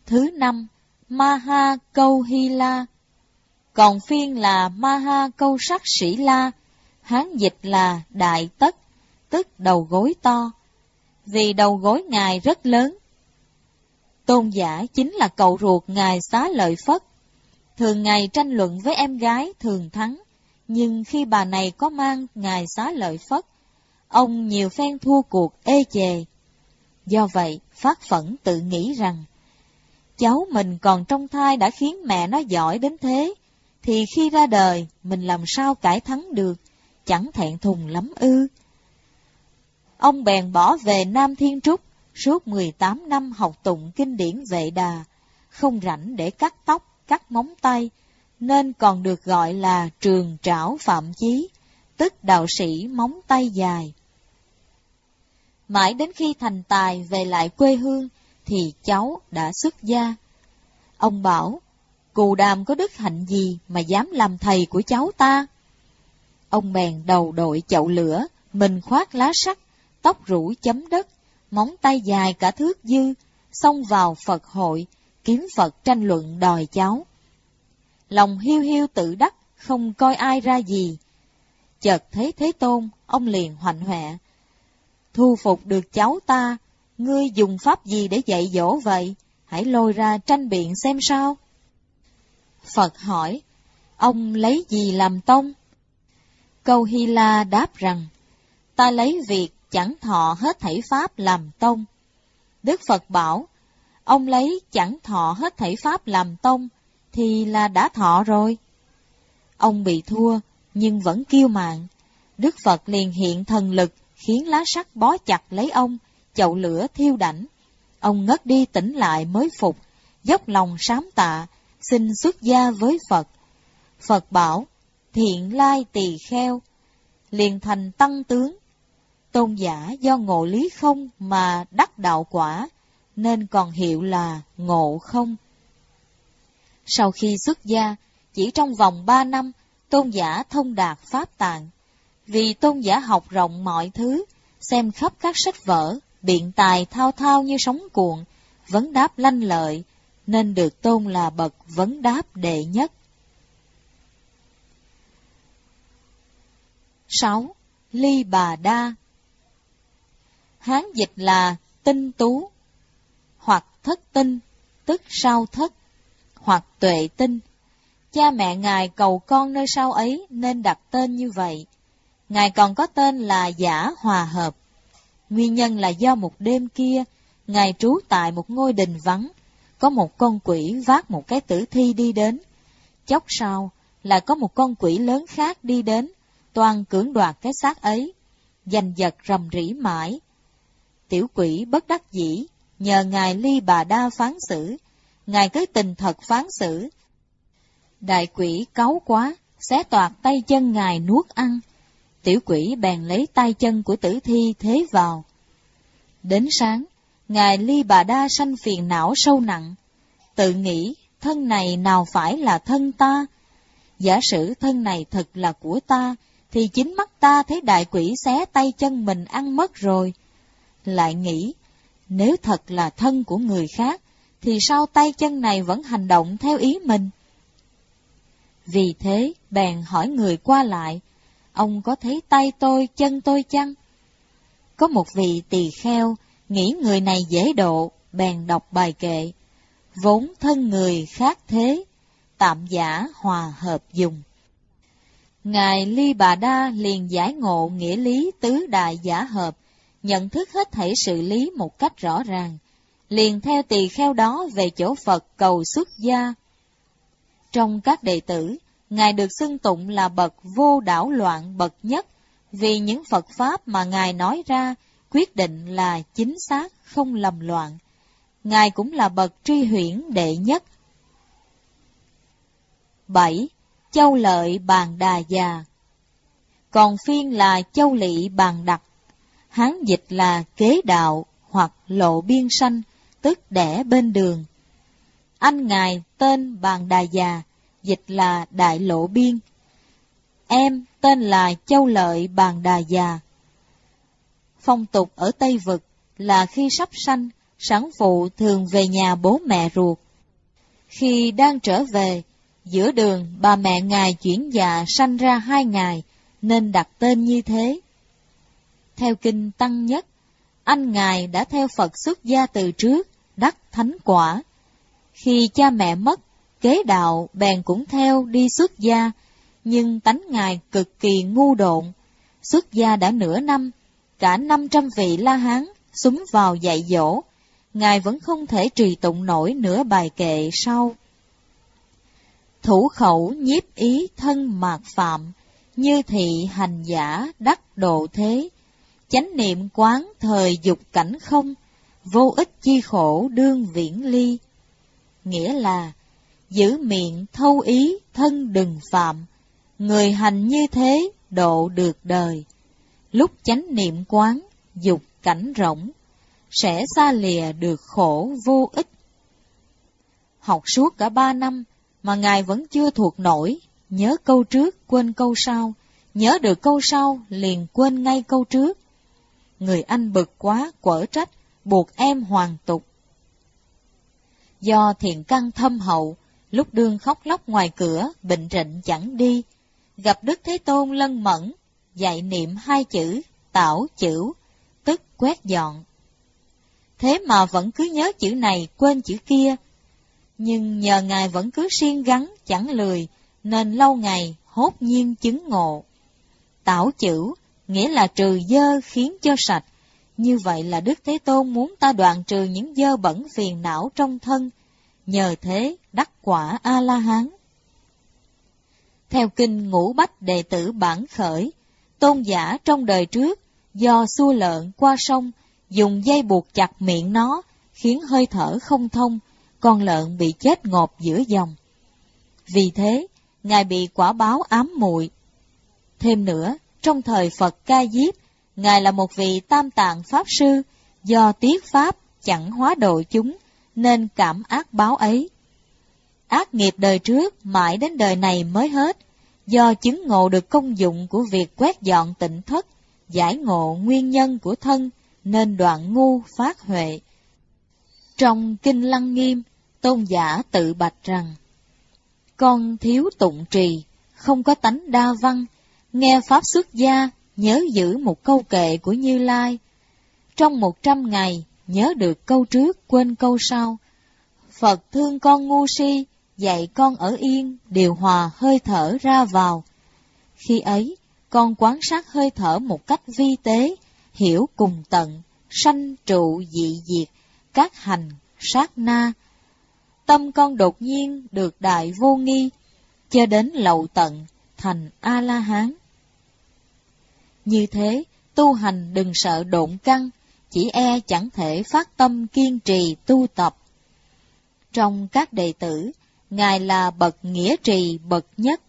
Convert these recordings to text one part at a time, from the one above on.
Thứ 5, Maha Câu Hy La. Còn phiên là Maha Câu Sắc Sĩ La, Hán dịch là Đại Tất, tức đầu gối to, vì đầu gối Ngài rất lớn. Tôn giả chính là cậu ruột Ngài Xá Lợi Phất. Thường Ngài tranh luận với em gái thường thắng, nhưng khi bà này có mang Ngài Xá Lợi Phất, ông nhiều phen thua cuộc ê chề. Do vậy, phát phẫn tự nghĩ rằng, cháu mình còn trong thai đã khiến mẹ nó giỏi đến thế, thì khi ra đời, mình làm sao cải thắng được, chẳng thẹn thùng lắm ư. Ông bèn bỏ về Nam Thiên Trúc, suốt 18 năm học tụng kinh điển Vệ Đà, không rảnh để cắt tóc, cắt móng tay, nên còn được gọi là Trường Trảo Phạm Chí, tức đạo sĩ móng tay dài. Mãi đến khi thành tài về lại quê hương, thì cháu đã xuất gia. Ông bảo, Cù Đàm có đức hạnh gì mà dám làm thầy của cháu ta? Ông bèn đầu đội chậu lửa, mình khoác lá sắt, tóc rủ chấm đất, móng tay dài cả thước dư, xông vào Phật hội, kiếm Phật tranh luận đòi cháu. Lòng hiu hiu tự đắc, không coi ai ra gì. Chợt thấy Thế Tôn, ông liền hoạnh hoẹ, thu phục được cháu ta, ngươi dùng pháp gì để dạy dỗ vậy? Hãy lôi ra tranh biện xem sao. Phật hỏi, ông lấy gì làm tông? Câu Hy La đáp rằng, ta lấy việc chẳng thọ hết thảy pháp làm tông. Đức Phật bảo, ông lấy chẳng thọ hết thảy pháp làm tông, thì là đã thọ rồi. Ông bị thua, nhưng vẫn kiêu mạn. Đức Phật liền hiện thần lực, khiến lá sắt bó chặt lấy ông, chậu lửa thiêu đảnh. Ông ngất đi tỉnh lại mới phục, dốc lòng sám tạ, xin xuất gia với Phật. Phật bảo, thiện lai tỳ kheo, liền thành tăng tướng. Tôn giả do ngộ lý không mà đắc đạo quả, nên còn hiệu là Ngộ Không. Sau khi xuất gia, chỉ trong vòng 3 năm, tôn giả thông đạt pháp tạng. Vì tôn giả học rộng mọi thứ, xem khắp các sách vở, biện tài thao thao như sóng cuộn, vấn đáp lanh lợi, nên được tôn là bậc vấn đáp đệ nhất. 6. Ly Bà Đa. Hán dịch là tinh tú, hoặc thất tinh, tức sao thất, hoặc tuệ tinh. Cha mẹ Ngài cầu con nơi sao ấy nên đặt tên như vậy. Ngài còn có tên là Giả Hòa Hợp. Nguyên nhân là do một đêm kia, Ngài trú tại một ngôi đình vắng, có một con quỷ vác một cái tử thi đi đến. Chốc sau là có một con quỷ lớn khác đi đến, toan cưỡng đoạt cái xác ấy, giành giật rầm rĩ mãi. Tiểu quỷ bất đắc dĩ, nhờ Ngài Ly Bà Đa phán xử. Ngài cứ tình thật phán xử. Đại quỷ cáu quá, xé toạc tay chân Ngài nuốt ăn. Tiểu quỷ bèn lấy tay chân của tử thi thế vào. Đến sáng, Ngài Ly Bà Đa sanh phiền não sâu nặng, tự nghĩ thân này nào phải là thân ta. Giả sử thân này thật là của ta, thì chính mắt ta thấy đại quỷ xé tay chân mình ăn mất rồi. Lại nghĩ, nếu thật là thân của người khác, thì sao tay chân này vẫn hành động theo ý mình? Vì thế, bèn hỏi người qua lại, ông có thấy tay tôi, chân tôi chăng? Có một vị tỳ kheo, nghĩ người này dễ độ, bèn đọc bài kệ, vốn thân người khác thế, tạm giả hòa hợp dùng. Ngài Ly Bà Đa liền giải ngộ nghĩa lý tứ đại giả hợp, nhận thức hết thảy sự lý một cách rõ ràng, liền theo tỳ kheo đó về chỗ Phật cầu xuất gia. Trong các đệ tử, Ngài được xưng tụng là bậc vô đảo loạn bậc nhất, vì những Phật Pháp mà Ngài nói ra quyết định là chính xác, không lầm loạn. Ngài cũng là bậc tri huyễn đệ nhất. 7. Châu Lợi Bàn Đà Già. Còn phiên là Châu Lị Bàn Đặc. Hán dịch là kế đạo hoặc lộ biên sanh, tức đẻ bên đường. Anh Ngài tên Bàn Đà Già, dịch là Đại Lộ Biên. Em tên là Châu Lợi Bàn Đà Già. Phong tục ở Tây Vực là khi sắp sanh, sản phụ thường về nhà bố mẹ ruột. Khi đang trở về, giữa đường bà mẹ Ngài chuyển dạ sanh ra 2 ngày, nên đặt tên như thế. Theo kinh Tăng Nhất, anh Ngài đã theo Phật xuất gia từ trước, đắc thánh quả. Khi cha mẹ mất, kế đạo bèn cũng theo đi xuất gia, nhưng tánh Ngài cực kỳ ngu độn. Xuất gia đã nửa năm, cả 500 vị La Hán xúm vào dạy dỗ, Ngài vẫn không thể trì tụng nổi nửa bài kệ sau. Thủ khẩu nhiếp ý thân mạt phạm, như thị hành giả đắc độ thế. Chánh niệm quán thời dục cảnh không, vô ích chi khổ đương viễn ly. Nghĩa là, giữ miệng thâu ý thân đừng phạm, người hành như thế độ được đời. Lúc chánh niệm quán, dục cảnh rỗng, sẽ xa lìa được khổ vô ích. Học suốt cả 3 năm, mà Ngài vẫn chưa thuộc nổi, nhớ câu trước quên câu sau, nhớ được câu sau liền quên ngay câu trước. Người anh bực quá quở trách, buộc em hoàn tục. Do thiện căn thâm hậu, lúc đương khóc lóc ngoài cửa, bệnh rịnh chẳng đi, gặp Đức Thế Tôn lân mẫn, dạy niệm 2 chữ, tảo chửu, tức quét dọn. Thế mà vẫn cứ nhớ chữ này quên chữ kia, nhưng nhờ Ngài vẫn cứ siêng gắng chẳng lười, nên lâu ngày hốt nhiên chứng ngộ. Tảo chửu nghĩa là trừ dơ khiến cho sạch, như vậy là Đức Thế Tôn muốn ta đoạn trừ những dơ bẩn phiền não trong thân, nhờ thế đắc quả A-la-hán. Theo kinh Ngũ Bách Đệ Tử Bản Khởi, tôn giả trong đời trước do xua lợn qua sông, dùng dây buộc chặt miệng nó, khiến hơi thở không thông, con lợn bị chết ngộp giữa dòng. Vì thế, Ngài bị quả báo ám muội. Thêm nữa, trong thời Phật Ca Diếp, Ngài là một vị Tam Tạng Pháp Sư, do tiết Pháp chẳng hóa độ chúng, nên cảm ác báo ấy. Ác nghiệp đời trước mãi đến đời này mới hết, do chứng ngộ được công dụng của việc quét dọn tịnh thất, giải ngộ nguyên nhân của thân, nên đoạn ngu phát huệ. Trong Kinh Lăng Nghiêm, tôn giả tự bạch rằng, con thiếu tụng trì, không có tánh đa văn, nghe Pháp xuất gia, nhớ giữ một câu kệ của Như Lai. Trong 100 ngày, nhớ được câu trước, quên câu sau. Phật thương con ngu si, dạy con ở yên, điều hòa hơi thở ra vào. Khi ấy, con quan sát hơi thở một cách vi tế, hiểu cùng tận, sanh trụ dị diệt, các hành, sát na. Tâm con đột nhiên được đại vô nghi, cho đến lậu tận, thành A-la-hán. Như thế, tu hành đừng sợ độn căn, chỉ e chẳng thể phát tâm kiên trì tu tập. Trong các đệ tử, Ngài là bậc nghĩa trì bậc nhất.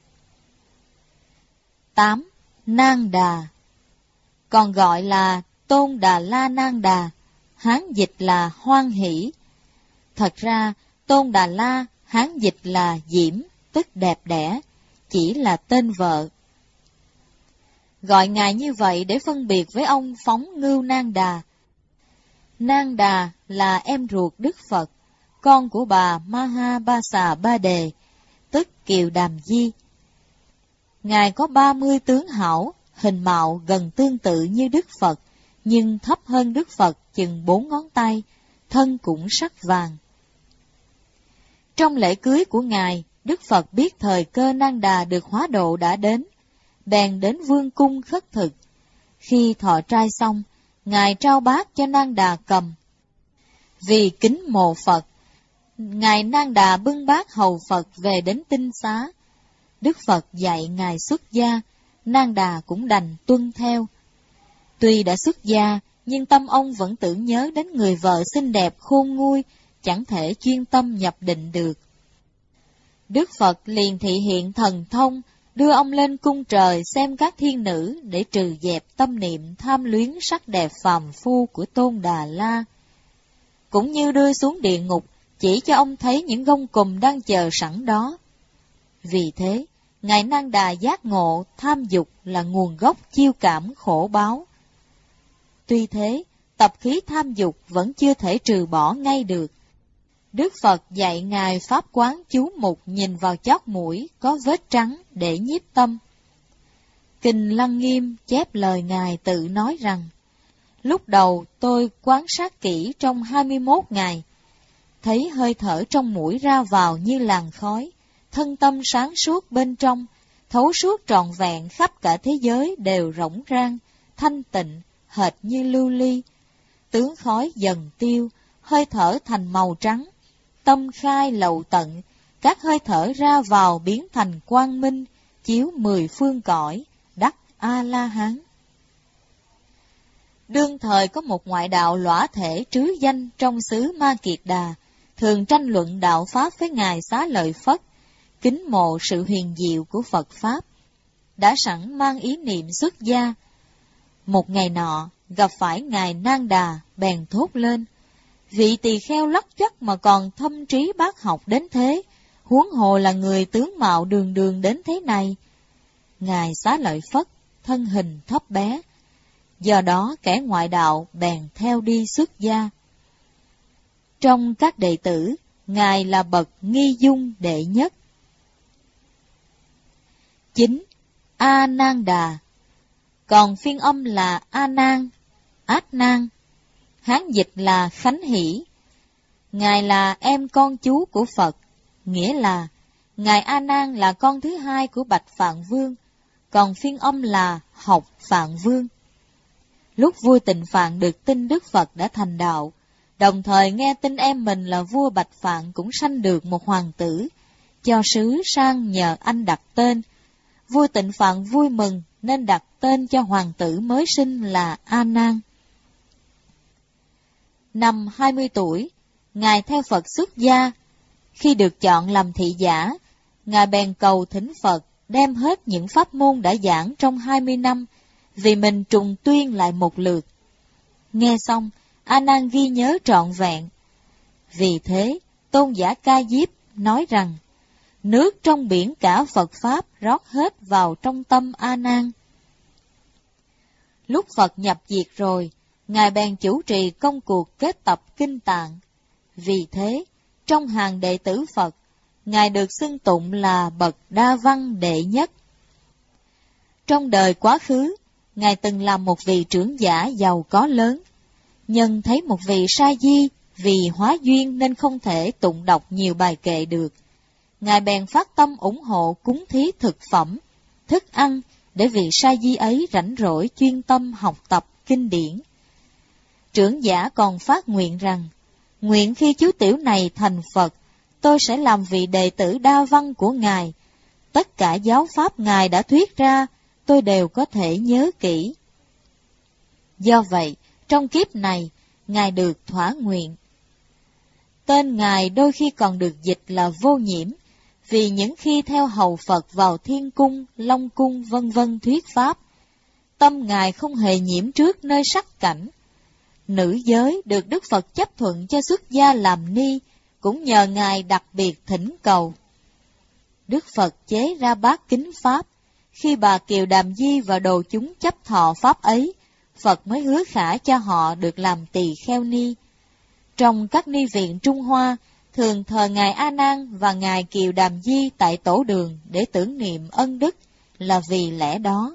8. Nang Đà, còn gọi là Tôn Đà La Nang Đà, Hán dịch là hoan hỷ. Thật ra, Tôn Đà La, Hán dịch là diễm, tức đẹp đẽ, chỉ là tên vợ. Gọi Ngài như vậy để phân biệt với ông Phóng Ngưu Nang Đà. Nang Đà là em ruột Đức Phật, con của bà Maha Ba Xà Ba Đề, tức Kiều Đàm Di. Ngài có 30 tướng hảo, hình mạo gần tương tự như Đức Phật, nhưng thấp hơn Đức Phật chừng 4 ngón tay, thân cũng sắc vàng. Trong lễ cưới của Ngài, Đức Phật biết thời cơ Nang Đà được hóa độ đã đến, bèn đến vương cung khất thực. Khi thọ trai xong, Ngài trao bát cho Nang Đà cầm. Vì kính mộ Phật, Ngài Nang Đà bưng bát hầu Phật về đến tinh xá. Đức Phật dạy Ngài xuất gia, Nang Đà cũng đành tuân theo. Tuy đã xuất gia, nhưng tâm ông vẫn tưởng nhớ đến người vợ xinh đẹp khôn nguôi, chẳng thể chuyên tâm nhập định được. Đức Phật liền thị hiện thần thông, đưa ông lên cung trời xem các thiên nữ để trừ dẹp tâm niệm tham luyến sắc đẹp phàm phu của Tôn Đà La. Cũng như đưa xuống địa ngục, chỉ cho ông thấy những gông cùm đang chờ sẵn đó. Vì thế, Ngài Nang Đà giác ngộ tham dục là nguồn gốc chiêu cảm khổ báo. Tuy thế, tập khí tham dục vẫn chưa thể trừ bỏ ngay được. Đức Phật dạy Ngài Pháp Quán chú mục nhìn vào chót mũi có vết trắng để nhiếp tâm. Kinh Lăng Nghiêm chép lời Ngài tự nói rằng, lúc đầu tôi quan sát kỹ trong 21 ngày, thấy hơi thở trong mũi ra vào như làn khói, thân tâm sáng suốt bên trong, thấu suốt trọn vẹn khắp cả thế giới đều rỗng rang, thanh tịnh, hệt như lưu ly. Tướng khói dần tiêu, hơi thở thành màu trắng, tâm khai lậu tận, các hơi thở ra vào biến thành quang minh, chiếu 10 phương cõi, đắc A-la-hán. Đương thời có một ngoại đạo lõa thể trứ danh trong xứ Ma Kiệt Đà, thường tranh luận đạo Pháp với Ngài Xá Lợi Phất, kính mộ sự huyền diệu của Phật Pháp, đã sẵn mang ý niệm xuất gia. Một ngày nọ, gặp phải Ngài Nang Đà, bèn thốt lên, vị tỳ kheo lắc chắc mà còn thâm trí bác học đến thế, huống hồ là người tướng mạo đường đường đến thế này. Ngài Xá Lợi Phất, thân hình thấp bé, do đó kẻ ngoại đạo bèn theo đi xuất gia. Trong các đệ tử, Ngài là bậc nghi dung đệ nhất. 9. A Nan Đà, còn phiên âm là A Nan, Át Nan, Hán dịch là Khánh Hỷ. Ngài là em con chú của Phật, nghĩa là Ngài A Nan là con thứ hai của Bạch Phạn Vương, còn phiên âm là Học Phạn Vương. Lúc vua Tịnh Phạn được tin Đức Phật đã thành đạo, đồng thời nghe tin em mình là vua Bạch Phạn cũng sanh được một hoàng tử, cho sứ sang nhờ anh đặt tên. Vua Tịnh Phạn vui mừng nên đặt tên cho hoàng tử mới sinh là A Nan. Năm 20 tuổi, Ngài theo Phật xuất gia. Khi được chọn làm thị giả, Ngài bèn cầu thỉnh Phật đem hết những pháp môn đã giảng trong 20 năm, vì mình trùng tuyên lại một lượt. Nghe xong, A Nan ghi nhớ trọn vẹn. Vì thế, tôn giả Ca Diếp nói rằng, nước trong biển cả Phật Pháp rót hết vào trong tâm A Nan. Lúc Phật nhập diệt rồi, Ngài bèn chủ trì công cuộc kết tập kinh tạng. Vì thế, trong hàng đệ tử Phật, Ngài được xưng tụng là bậc đa văn đệ nhất. Trong đời quá khứ, Ngài từng làm một vị trưởng giả giàu có lớn. Nhưng thấy một vị sa di vì hóa duyên nên không thể tụng đọc nhiều bài kệ được. Ngài bèn phát tâm ủng hộ cúng thí thực phẩm, thức ăn để vị sa di ấy rảnh rỗi chuyên tâm học tập kinh điển. Trưởng giả còn phát nguyện rằng, nguyện khi chú tiểu này thành Phật, tôi sẽ làm vị đệ tử đa văn của Ngài. Tất cả giáo pháp Ngài đã thuyết ra, tôi đều có thể nhớ kỹ. Do vậy, trong kiếp này, Ngài được thỏa nguyện. Tên Ngài đôi khi còn được dịch là Vô Nhiễm, vì những khi theo hầu Phật vào Thiên Cung, Long Cung vân vân thuyết pháp, tâm Ngài không hề nhiễm trước nơi sắc cảnh. Nữ giới được Đức Phật chấp thuận cho xuất gia làm ni, cũng nhờ Ngài đặc biệt thỉnh cầu. Đức Phật chế ra bát kính pháp, khi bà Kiều Đàm Di và đồ chúng chấp thọ pháp ấy, Phật mới hứa khả cho họ được làm tỳ kheo ni. Trong các ni viện Trung Hoa, thường thờ Ngài A Nan và Ngài Kiều Đàm Di tại tổ đường để tưởng niệm ân đức, là vì lẽ đó.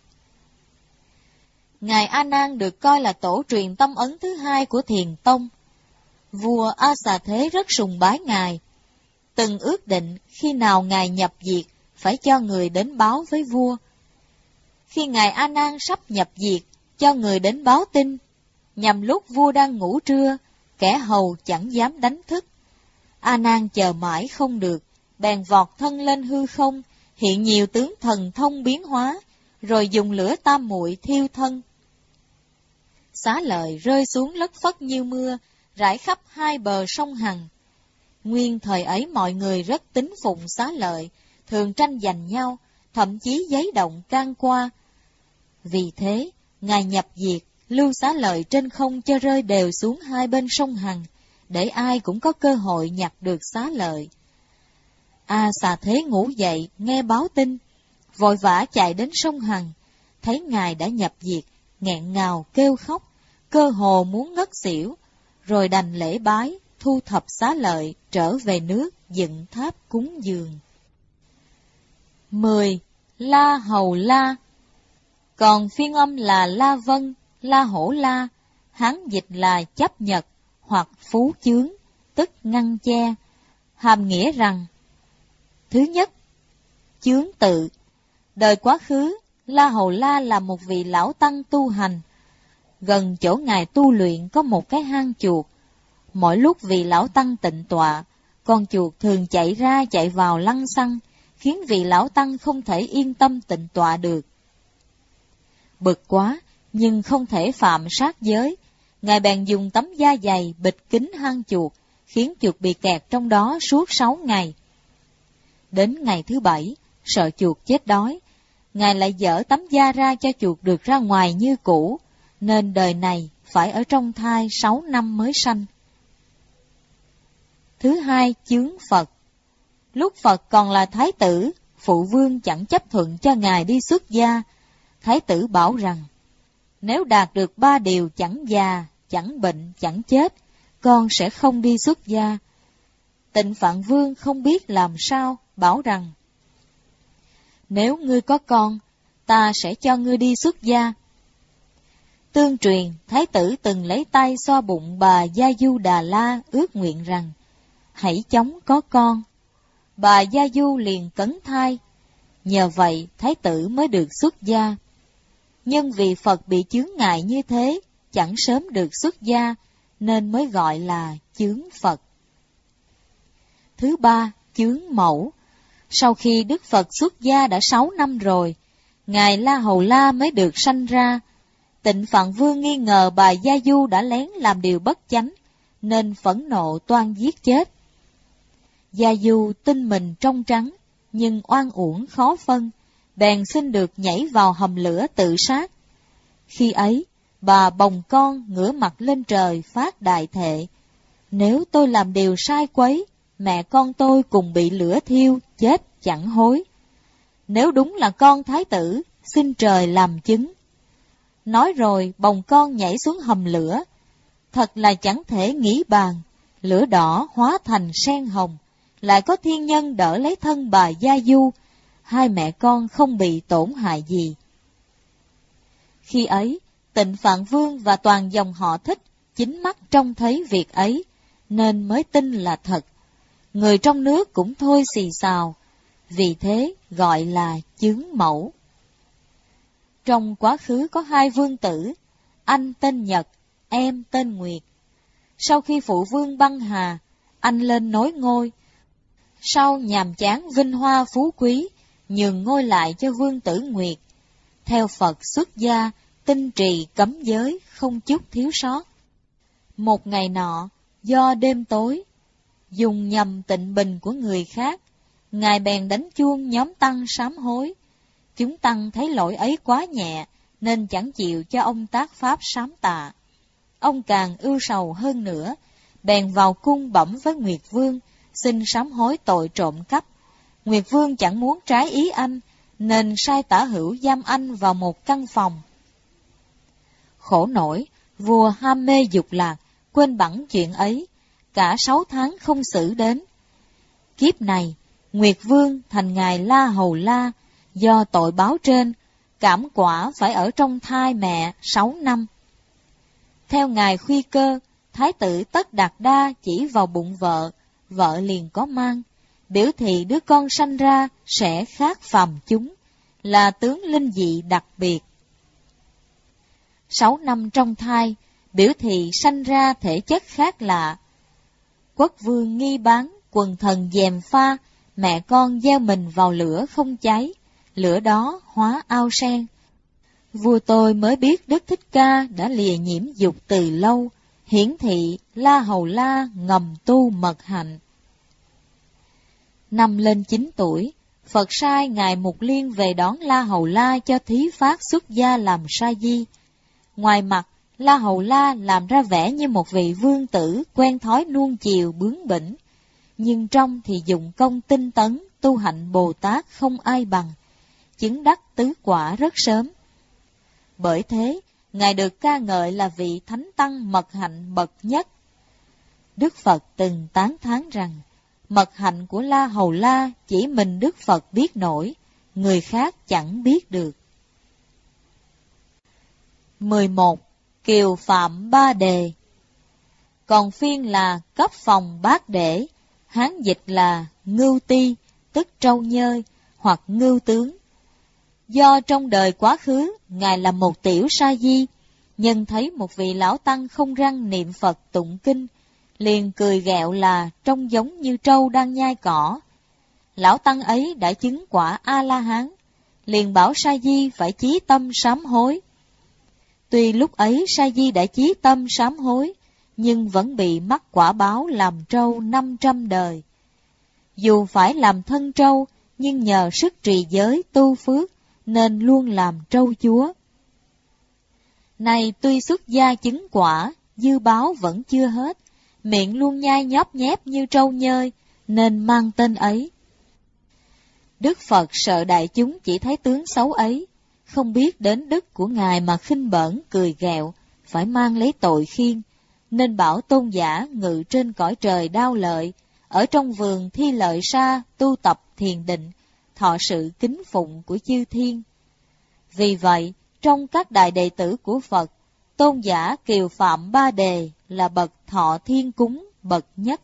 Ngài A Nan được coi là tổ truyền tâm ấn thứ hai của Thiền Tông. Vua A Xà Thế rất sùng bái Ngài, từng ước định khi nào Ngài nhập diệt phải cho người đến báo với vua. Khi Ngài A Nan sắp nhập diệt, cho người đến báo tin, nhằm lúc vua đang ngủ trưa, kẻ hầu chẳng dám đánh thức. A Nan chờ mãi không được, bèn vọt thân lên hư không, hiện nhiều tướng thần thông biến hóa, rồi dùng lửa tam muội thiêu thân. Xá lợi rơi xuống lất phất như mưa, rải khắp hai bờ sông Hằng. Nguyên thời ấy mọi người rất tín phụng Xá lợi, thường tranh giành nhau, thậm chí giấy động can qua. Vì thế, Ngài nhập diệt, lưu Xá lợi trên không cho rơi đều xuống hai bên sông Hằng, để ai cũng có cơ hội nhặt được Xá lợi. A Xà Thế ngủ dậy, nghe báo tin, vội vã chạy đến sông Hằng, thấy Ngài đã nhập diệt, nghẹn ngào kêu khóc, cơ hồ muốn ngất xỉu, rồi đành lễ bái, thu thập xá lợi, trở về nước dựng tháp cúng dường. 10. La Hầu La. Còn phiên âm là La Vân, La Hổ La, Hán dịch là chấp nhật hoặc phú chướng, tức ngăn che, hàm nghĩa rằng: thứ nhất, chướng tự. Đời quá khứ, La Hầu La là một vị lão tăng tu hành. Gần chỗ ngài tu luyện có một cái hang chuột. Mỗi lúc vị lão tăng tịnh tọa, con chuột thường chạy ra chạy vào lăng xăng, khiến vị lão tăng không thể yên tâm tịnh tọa được. Bực quá, nhưng không thể phạm sát giới, ngài bèn dùng tấm da dày bịt kín hang chuột, khiến chuột bị kẹt trong đó suốt 6 ngày. Đến ngày thứ 7, sợ chuột chết đói, ngài lại dỡ tấm da ra cho chuột được ra ngoài như cũ, nên đời này phải ở trong thai 6 năm mới sanh. Thứ hai, chướng Phật. Lúc Phật còn là thái tử, phụ vương chẳng chấp thuận cho ngài đi xuất gia. Thái tử bảo rằng: nếu đạt được 3 điều chẳng già, chẳng bệnh, chẳng chết, con sẽ không đi xuất gia. Tịnh Phạn Vương không biết làm sao, bảo rằng: nếu ngươi có con, ta sẽ cho ngươi đi xuất gia. Tương truyền, thái tử từng lấy tay xoa bụng bà Gia Du Đà La, ước nguyện rằng: hãy chóng có con. Bà Gia Du liền cấn thai. Nhờ vậy, thái tử mới được xuất gia. Nhưng vì Phật bị chướng ngại như thế, chẳng sớm được xuất gia, nên mới gọi là chướng Phật. Thứ ba, chướng Mẫu. Sau khi Đức Phật xuất gia đã 6 năm rồi, ngài La Hầu La mới được sanh ra. Tịnh Phạn Vương nghi ngờ bà Gia Du đã lén làm điều bất chánh, nên phẫn nộ toan giết chết. Gia Du tin mình trong trắng, nhưng oan uổng khó phân, bèn xin được nhảy vào hầm lửa tự sát. Khi ấy, bà bồng con ngửa mặt lên trời phát đại thệ: nếu tôi làm điều sai quấy, mẹ con tôi cùng bị lửa thiêu, chết chẳng hối. Nếu đúng là con thái tử, xin trời làm chứng. Nói rồi bồng con nhảy xuống hầm lửa. Thật là chẳng thể nghĩ bàn, lửa đỏ hóa thành sen hồng, lại có thiên nhân đỡ lấy thân bà Gia Du, hai mẹ con không bị tổn hại gì. Khi ấy, Tịnh Phạn Vương và toàn dòng họ Thích chính mắt trông thấy việc ấy, nên mới tin là thật. Người trong nước cũng thôi xì xào, vì thế gọi là chướng Mẫu. Trong quá khứ có 2 vương tử, anh tên Nhật, em tên Nguyệt. Sau khi phụ vương băng hà, anh lên nối ngôi. Sau nhàm chán vinh hoa phú quý, nhường ngôi lại cho vương tử Nguyệt. Theo Phật xuất gia, tinh trì cấm giới, không chút thiếu sót. Một ngày nọ, do đêm tối, dùng nhầm tịnh bình của người khác, ngài bèn đánh chuông nhóm tăng sám hối. Chúng tăng thấy lỗi ấy quá nhẹ, nên chẳng chịu cho ông tác pháp sám tạ. Ông càng ưu sầu hơn nữa, bèn vào cung bẩm với Nguyệt Vương, xin sám hối tội trộm cắp. Nguyệt Vương chẳng muốn trái ý anh, nên sai tả hữu giam anh vào một căn phòng. Khổ nổi, vua ham mê dục lạc, quên bẵng chuyện ấy, cả 6 tháng không xử đến. Kiếp này, Nguyệt Vương thành ngài La Hầu La, do tội báo trên, cảm quả phải ở trong thai mẹ 6 năm. Theo ngài Khuy Cơ, thái tử Tất Đạt Đa chỉ vào bụng vợ liền có mang, biểu thị đứa con sanh ra sẽ khác phàm chúng, là tướng linh dị đặc biệt. 6 năm trong thai, biểu thị sanh ra thể chất khác lạ. Quốc vương nghi bán, quần thần gièm pha, mẹ con gieo mình vào lửa không cháy, lửa đó hóa ao sen. Vua tôi mới biết Đức Thích Ca đã lìa nhiễm dục từ lâu, hiển thị La Hầu La ngầm tu mật hạnh. Năm lên 9 tuổi, Phật sai ngài Mục Liên về đón La Hầu La cho thí phát xuất gia làm sa di. Ngoài mặt, La Hầu La làm ra vẻ như một vị vương tử quen thói nuông chiều bướng bỉnh, nhưng trong thì dụng công tinh tấn, tu hạnh Bồ Tát không ai bằng, chứng đắc tứ quả rất sớm. Bởi thế, Ngài được ca ngợi là vị thánh tăng mật hạnh bậc nhất. Đức Phật từng tán thán rằng, mật hạnh của La Hầu La chỉ mình Đức Phật biết nổi, người khác chẳng biết được. 11. Kiều Phạm Ba Đề. Còn phiên là cấp phòng bát để, Hán dịch là ngưu ti, tức trâu nhơi, hoặc ngưu tướng. Do trong đời quá khứ, Ngài là một tiểu sa di, nhân thấy một vị lão tăng không răng niệm Phật tụng kinh, liền cười ghẹo là trông giống như trâu đang nhai cỏ. Lão tăng ấy đã chứng quả A-la-hán, liền bảo sa di phải chí tâm sám hối. Tuy lúc ấy sa di đã chí tâm sám hối, nhưng vẫn bị mắc quả báo làm trâu 500 đời. Dù phải làm thân trâu, nhưng nhờ sức trì giới tu phước, nên luôn làm trâu chúa. Này tuy xuất gia chứng quả, dư báo vẫn chưa hết, miệng luôn nhai nhóp nhép như trâu nhơi, nên mang tên ấy. Đức Phật sợ đại chúng chỉ thấy tướng xấu ấy, không biết đến đức của Ngài mà khinh bỡn cười ghẹo, phải mang lấy tội khiên, nên bảo tôn giả ngự trên cõi trời đao lợi, ở trong vườn thi lợi sa tu tập thiền định, thọ sự kính phụng của chư thiên. Vì vậy, trong các đại đệ tử của Phật, tôn giả Kiều Phạm Ba Đề là bậc thọ thiên cúng bậc nhất.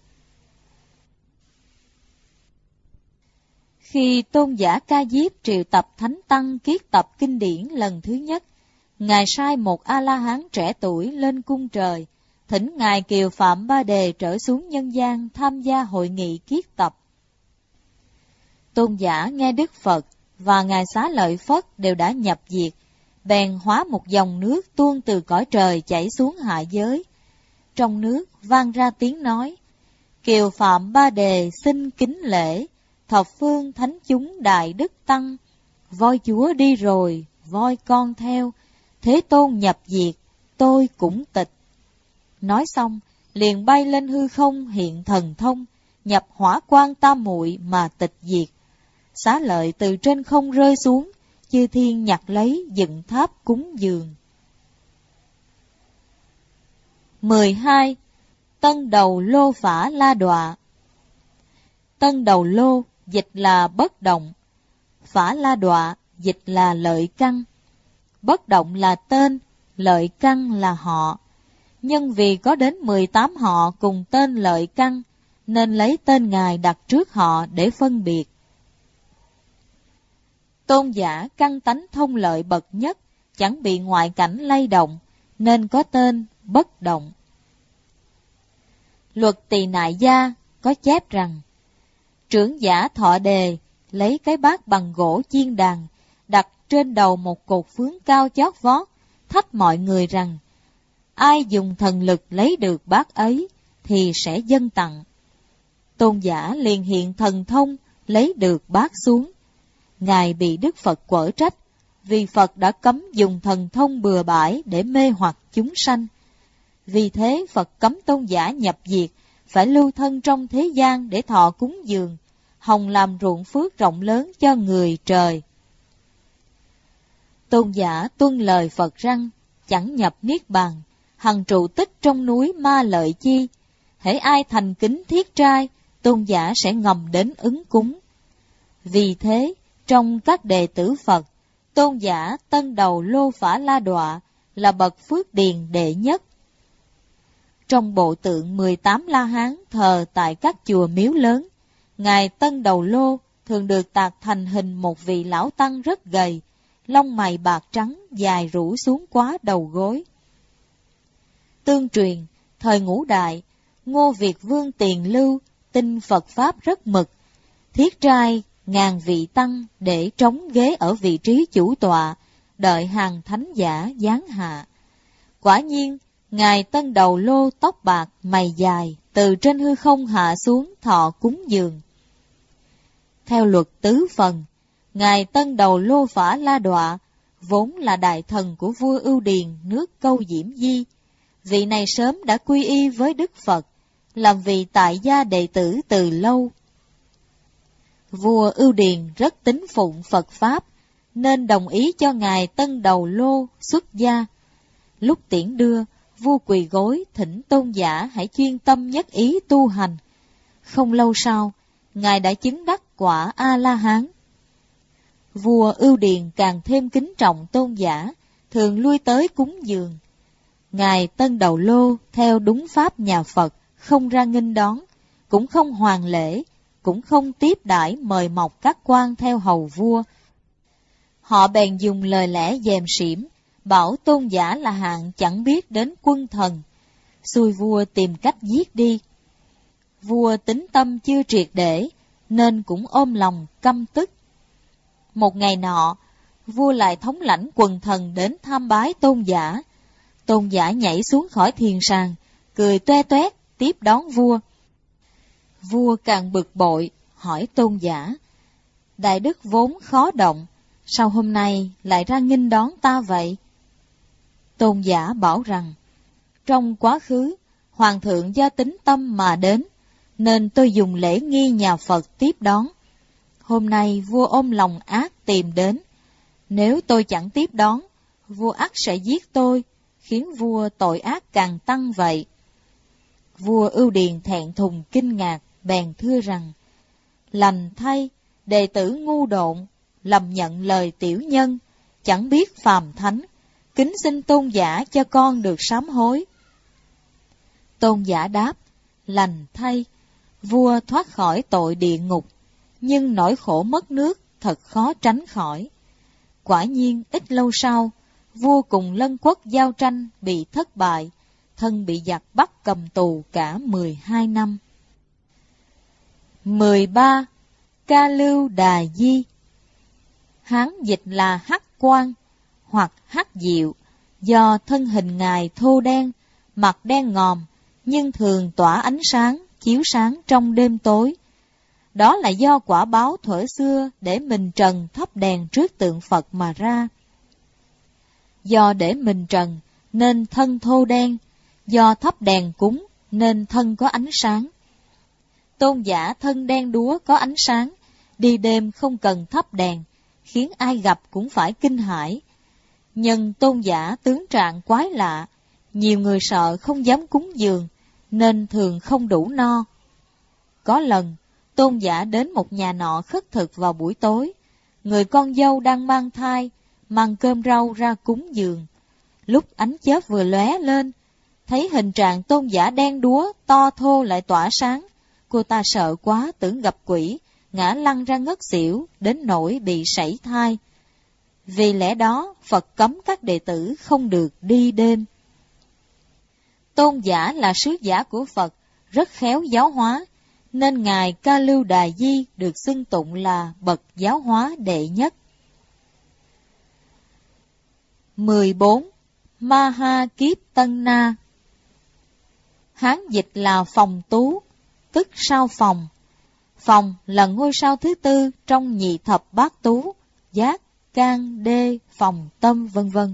Khi tôn giả Ca Diếp triệu tập thánh tăng kiết tập kinh điển lần thứ nhất, Ngài sai một A-la-hán trẻ tuổi lên cung trời, thỉnh Ngài Kiều Phạm Ba Đề trở xuống nhân gian tham gia hội nghị kiết tập. Tôn giả nghe Đức Phật và Ngài Xá Lợi Phất đều đã nhập diệt, bèn hóa một dòng nước tuôn từ cõi trời chảy xuống hạ giới. Trong nước vang ra tiếng nói, Kiều Phạm Ba Đề xin kính lễ, thập phương thánh chúng đại đức tăng, voi chúa đi rồi, voi con theo, Thế Tôn nhập diệt, tôi cũng tịch. Nói xong, liền bay lên hư không hiện thần thông, nhập hỏa quang tam muội mà tịch diệt. Xá Lợi từ trên không rơi xuống, chư thiên nhặt lấy dựng tháp cúng dường. 12. Tân Đầu Lô Phả La Đọa. Tân Đầu Lô dịch là bất động, Phả La Đọa dịch là lợi căn. Bất động là tên, lợi căn là họ. Nhưng vì có đến 18 họ cùng tên lợi căn, nên lấy tên Ngài đặt trước họ để phân biệt. Tôn giả căn tánh thông lợi bậc nhất, chẳng bị ngoại cảnh lay động, nên có tên bất động. Luật Tỳ Nại Gia có chép rằng, trưởng giả Thọ Đề lấy cái bát bằng gỗ chiên đàn, đặt trên đầu một cột phướng cao chót vót, thách mọi người rằng, ai dùng thần lực lấy được bát ấy, thì sẽ dâng tặng. Tôn giả liền hiện thần thông, lấy được bát xuống. Ngài bị Đức Phật quở trách, vì Phật đã cấm dùng thần thông bừa bãi để mê hoặc chúng sanh. Vì thế Phật cấm tôn giả nhập diệt, phải lưu thân trong thế gian để thọ cúng dường, hòng làm ruộng phước rộng lớn cho người trời. Tôn giả tuân lời Phật răn, chẳng nhập niết bàn, hằng trụ tích trong núi Ma Lợi Chi. Hễ ai thành kính thiết trai, tôn giả sẽ ngầm đến ứng cúng. Vì thế, trong các đệ tử Phật, tôn giả Tân Đầu Lô Phả La Đọa là bậc phước điền đệ nhất. Trong bộ tượng 18 La Hán thờ tại các chùa miếu lớn, Ngài Tân Đầu Lô thường được tạc thành hình một vị lão tăng rất gầy, lông mày bạc trắng dài rủ xuống quá đầu gối. Tương truyền, thời Ngũ Đại, Ngô Việt Vương Tiền Lưu tin Phật Pháp rất mực, thiết trai ngàn vị tăng để trống ghế ở vị trí chủ tọa, đợi hàng thánh giả giáng hạ. Quả nhiên, Ngài Tân Đầu Lô tóc bạc, mày dài, từ trên hư không hạ xuống thọ cúng dường. Theo luật tứ phần, Ngài Tân Đầu Lô Phả La Đọa vốn là đại thần của vua Ưu Điền nước Câu Diễm Di. Vị này sớm đã quy y với Đức Phật, làm vị tại gia đệ tử từ lâu. Vua Ưu Điền rất tín phụng Phật Pháp, nên đồng ý cho Ngài Tân Đầu Lô xuất gia. Lúc tiễn đưa, vua quỳ gối thỉnh Tôn Giả hãy chuyên tâm nhất ý tu hành. Không lâu sau, Ngài đã chứng đắc quả A-la-hán. Vua Ưu Điền càng thêm kính trọng Tôn Giả, thường lui tới cúng dường. Ngài Tân Đầu Lô theo đúng pháp nhà Phật, không ra nghênh đón, cũng không hoàn lễ, cũng không tiếp đãi mời mọc các quan theo hầu vua. Họ bèn dùng lời lẽ dèm xỉm, bảo Tôn Giả là hạng chẳng biết đến quân thần, xui vua tìm cách giết đi. Vua tính tâm chưa triệt để, nên cũng ôm lòng căm tức. Một ngày nọ, vua lại thống lãnh quần thần đến tham bái Tôn Giả. Tôn Giả nhảy xuống khỏi thiền sàng, cười toe toét tiếp đón vua. Vua càng bực bội, hỏi Tôn Giả: Đại đức vốn khó động, sao hôm nay lại ra nghênh đón ta vậy? Tôn Giả bảo rằng: Trong quá khứ, Hoàng thượng do tính tâm mà đến, nên tôi dùng lễ nghi nhà Phật tiếp đón. Hôm nay vua ôm lòng ác tìm đến. Nếu tôi chẳng tiếp đón, vua ắt sẽ giết tôi, khiến vua tội ác càng tăng vậy. Vua Ưu Điền thẹn thùng kinh ngạc, bèn thưa rằng: Lành thay, đệ tử ngu độn, lầm nhận lời tiểu nhân, chẳng biết phàm thánh, kính xin Tôn Giả cho con được sám hối. Tôn Giả đáp: Lành thay, vua thoát khỏi tội địa ngục, nhưng nỗi khổ mất nước thật khó tránh khỏi. Quả nhiên ít lâu sau, vua cùng Lân Quốc giao tranh bị thất bại, thân bị giặc bắt cầm tù cả 12 năm. 13. Ca Lưu Đà Di. Hán dịch là Hắc Quan hoặc Hắc Diệu, do thân hình Ngài thô đen, mặt đen ngòm, nhưng thường tỏa ánh sáng, chiếu sáng trong đêm tối. Đó là do quả báo thuở xưa để mình trần thắp đèn trước tượng Phật mà ra. Do để mình trần nên thân thô đen, do thắp đèn cúng nên thân có ánh sáng. Tôn Giả thân đen đúa có ánh sáng, đi đêm không cần thắp đèn, khiến ai gặp cũng phải kinh hãi. Nhưng Tôn Giả tướng trạng quái lạ, nhiều người sợ không dám cúng dường, nên thường không đủ no. Có lần, Tôn Giả đến một nhà nọ khất thực vào buổi tối, người con dâu đang mang thai, mang cơm rau ra cúng dường. Lúc ánh chớp vừa lóe lên, thấy hình trạng Tôn Giả đen đúa, to thô lại tỏa sáng, cô ta sợ quá tưởng gặp quỷ, ngã lăn ra ngất xỉu, đến nỗi bị sảy thai. Vì lẽ đó, Phật cấm các đệ tử không được đi đêm. Tôn Giả là sứ giả của Phật, rất khéo giáo hóa, nên Ngài Ca Lưu Đà Di được xưng tụng là bậc giáo hóa đệ nhất. 14. Maha Kiếp Tân Na. Hán dịch là Phòng Tú, tức sao phòng. Phòng là ngôi sao thứ tư trong nhị thập bát tú, Giác, Can, Đê, Phòng, Tâm, vân vân.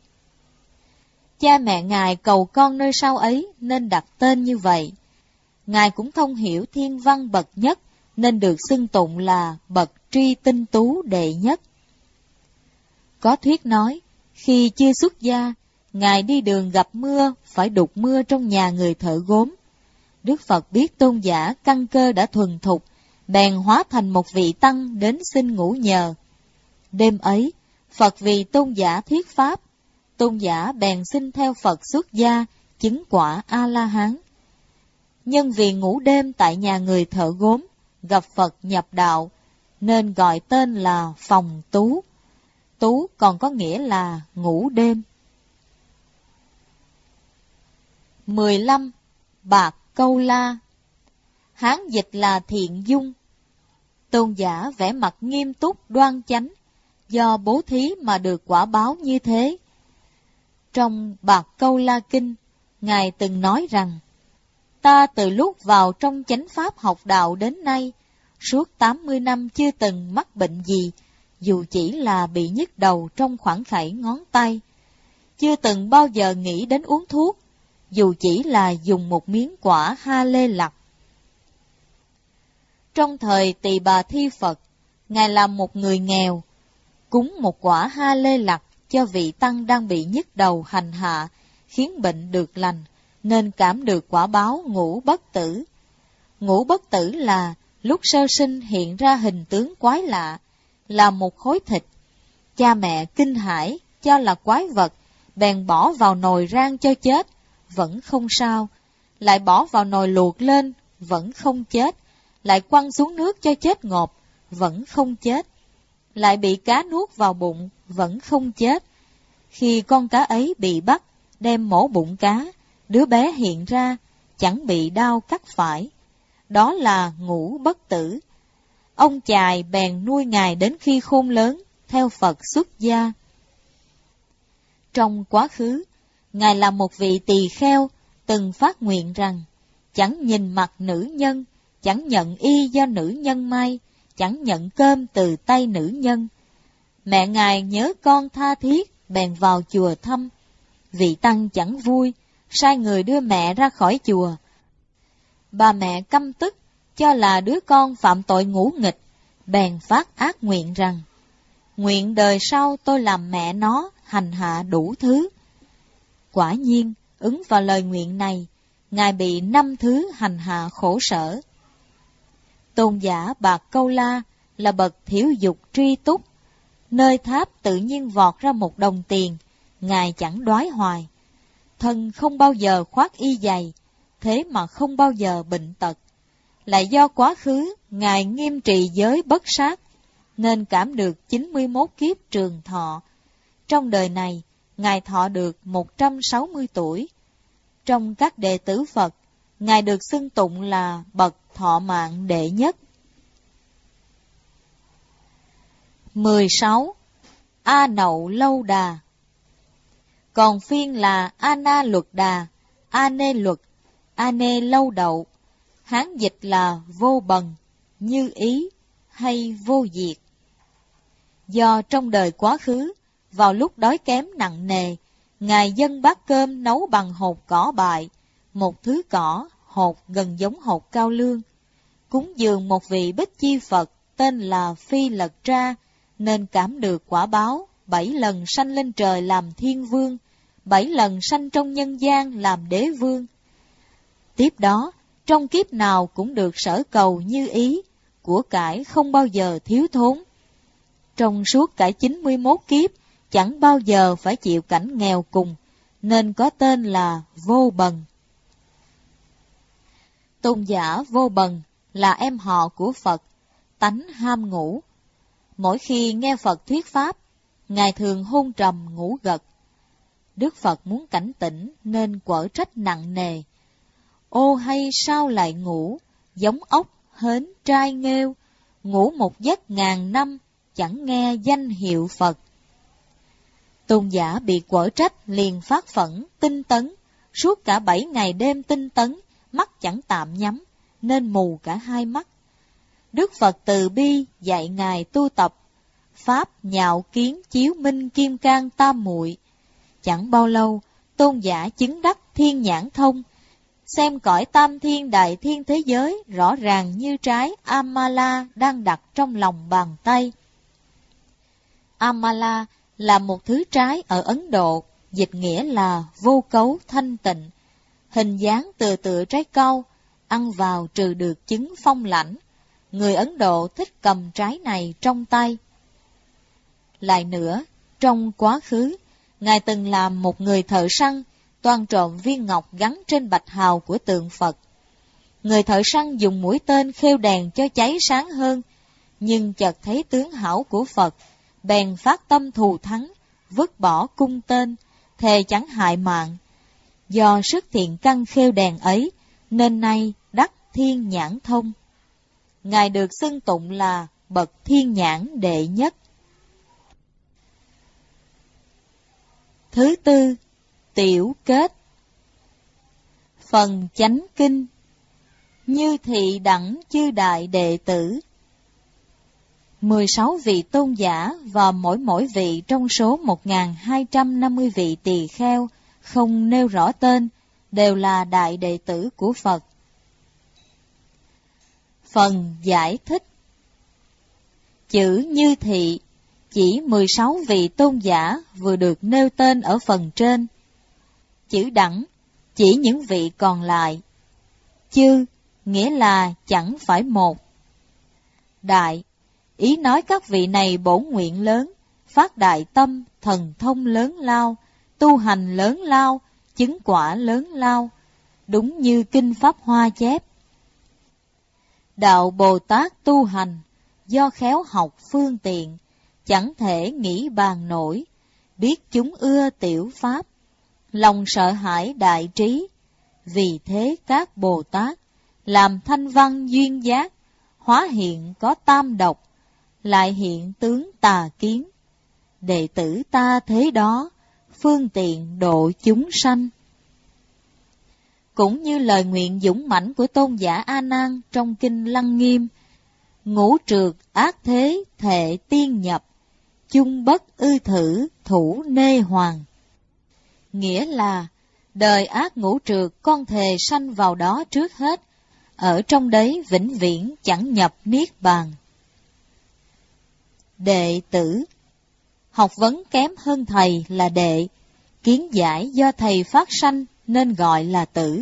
Cha mẹ Ngài cầu con nơi sao ấy nên đặt tên như vậy. Ngài cũng thông hiểu thiên văn bậc nhất, nên được xưng tụng là bậc tri tinh tú đệ nhất. Có thuyết nói, khi chưa xuất gia, Ngài đi đường gặp mưa, phải đục mưa trong nhà người thợ gốm. Đức Phật biết Tôn Giả căn cơ đã thuần thục, bèn hóa thành một vị tăng đến xin ngủ nhờ. Đêm ấy, Phật vì Tôn Giả thuyết pháp, Tôn Giả bèn xin theo Phật xuất gia, chứng quả A-la-hán. Nhân vì ngủ đêm tại nhà người thợ gốm, gặp Phật nhập đạo, nên gọi tên là Phòng Tú. Tú còn có nghĩa là ngủ đêm. 15. Bạc Câu La. Hán dịch là Thiện Dung. Tôn Giả vẻ mặt nghiêm túc đoan chánh, do bố thí mà được quả báo như thế. Trong Bạc Câu La Kinh, Ngài từng nói rằng: Ta từ lúc vào trong chánh pháp học đạo đến nay, suốt 80 năm chưa từng mắc bệnh gì, dù chỉ là bị nhức đầu trong khoảng khẩy ngón tay. Chưa từng bao giờ nghĩ đến uống thuốc, dù chỉ là dùng một miếng quả ha lê lặt. Trong thời Tỳ Bà Thi Phật, Ngài là một người nghèo, cúng một quả ha lê lặt cho vị tăng đang bị nhức đầu hành hạ, khiến bệnh được lành, nên cảm được quả báo ngũ bất tử. Ngũ bất tử là lúc sơ sinh hiện ra hình tướng quái lạ, là một khối thịt. Cha mẹ kinh hãi, cho là quái vật, bèn bỏ vào nồi rang cho chết, vẫn không sao. Lại bỏ vào nồi luộc lên, vẫn không chết. Lại quăng xuống nước cho chết ngộp, vẫn không chết. Lại bị cá nuốt vào bụng, vẫn không chết. Khi con cá ấy bị bắt, đem mổ bụng cá, đứa bé hiện ra, chẳng bị đau cắt phải. Đó là ngũ bất tử. Ông chài bèn nuôi ngài đến khi khôn lớn, theo Phật xuất gia. Trong quá khứ, ngài là một vị tỳ kheo, từng phát nguyện rằng, chẳng nhìn mặt nữ nhân, chẳng nhận y do nữ nhân may, chẳng nhận cơm từ tay nữ nhân. Mẹ ngài nhớ con tha thiết, bèn vào chùa thăm. Vị tăng chẳng vui, sai người đưa mẹ ra khỏi chùa. Bà mẹ căm tức, cho là đứa con phạm tội ngũ nghịch, bèn phát ác nguyện rằng, nguyện đời sau tôi làm mẹ nó, hành hạ đủ thứ. Quả nhiên, ứng vào lời nguyện này, ngài bị 5 thứ hành hạ khổ sở. Tôn giả Bạc Câu La là bậc thiểu dục tri túc. Nơi tháp tự nhiên vọt ra một đồng tiền, ngài chẳng đoái hoài. Thân không bao giờ khoác y giày, thế mà không bao giờ bệnh tật. Lại do quá khứ, ngài nghiêm trì giới bất sát, nên cảm được 91 kiếp trường thọ. Trong đời này, ngài thọ được 160 tuổi. Trong các đệ tử Phật, ngài được xưng tụng là bậc thọ mạng đệ nhất. 16. A Nậu Lâu Đà. Còn phiên là A Na Luật Đà, A Nê Luật, A Nê Lâu Đậu. Hán dịch là vô bần, như ý hay vô diệt. Do trong đời quá khứ, vào lúc đói kém nặng nề, ngài dâng bát cơm nấu bằng hột cỏ bại, một thứ cỏ, hột gần giống hột cao lương. Cúng dường một vị Bích Chi Phật tên là Phi Lật Tra, nên cảm được quả báo 7 lần sanh lên trời làm thiên vương, 7 lần sanh trong nhân gian làm đế vương. Tiếp đó, trong kiếp nào cũng được sở cầu như ý, của cải không bao giờ thiếu thốn. Trong suốt cả 91 kiếp, chẳng bao giờ phải chịu cảnh nghèo cùng, nên có tên là Vô Bần. Tôn giả Vô Bần là em họ của Phật, tánh ham ngủ. Mỗi khi nghe Phật thuyết pháp, ngài thường hôn trầm ngủ gật. Đức Phật muốn cảnh tỉnh nên quở trách nặng nề. Ô hay sao lại ngủ, giống ốc, hến, trai nghêu, ngủ một giấc ngàn năm, chẳng nghe danh hiệu Phật. Tôn giả bị quở trách liền phát phẫn, tinh tấn, suốt cả 7 ngày đêm tinh tấn, mắt chẳng tạm nhắm, nên mù cả 2 mắt. Đức Phật từ bi dạy ngài tu tập, pháp nhạo kiến chiếu minh kim cang tam muội. Chẳng bao lâu, tôn giả chứng đắc thiên nhãn thông, xem cõi tam thiên đại thiên thế giới rõ ràng như trái Amala đang đặt trong lòng bàn tay. Amala là một thứ trái ở Ấn Độ, dịch nghĩa là vô cấu thanh tịnh, hình dáng tựa trái cau, ăn vào trừ được chứng phong lãnh. Người Ấn Độ thích cầm trái này trong tay. Lại nữa, trong quá khứ, ngài từng làm một người thợ săn, toan trộm viên ngọc gắn trên bạch hào của tượng Phật. Người thợ săn dùng mũi tên khêu đèn cho cháy sáng hơn, nhưng chợt thấy tướng hảo của Phật, bèn phát tâm thù thắng, vứt bỏ cung tên, thề chẳng hại mạng. Do sức thiện căn khêu đèn ấy, nên nay đắc thiên nhãn thông. Ngài được xưng tụng là bậc thiên nhãn đệ nhất. Thứ tư, tiểu kết. Phần chánh kinh. Như thị đẳng chư đại đệ tử. 16 vị tôn giả và mỗi vị trong số 1250 vị tỳ kheo, không nêu rõ tên, đều là đại đệ tử của Phật. Phần giải thích. Chữ như thị, chỉ 16 vị tôn giả vừa được nêu tên ở phần trên. Chữ đẳng chỉ những vị còn lại. Chư nghĩa là chẳng phải một. Đại, ý nói các vị này bổn nguyện lớn, phát đại tâm, thần thông lớn lao, tu hành lớn lao, chứng quả lớn lao, đúng như Kinh Pháp Hoa chép. Đạo Bồ Tát tu hành, do khéo học phương tiện, chẳng thể nghĩ bàn nổi, biết chúng ưa tiểu pháp, lòng sợ hãi đại trí. Vì thế các Bồ Tát làm thanh văn duyên giác, hóa hiện có tam độc, lại hiện tướng tà kiến. Đệ tử ta thế đó, phương tiện độ chúng sanh. Cũng như lời nguyện dũng mãnh của tôn giả A Nan trong kinh Lăng Nghiêm: ngũ trược ác thế thệ tiên nhập, chung bất ư thử thủ nê hoàng. Nghĩa là đời ác ngũ trược con thề sanh vào đó trước hết, ở trong đấy vĩnh viễn chẳng nhập niết bàn. Đệ tử, học vấn kém hơn thầy là đệ, kiến giải do thầy phát sanh nên gọi là tử.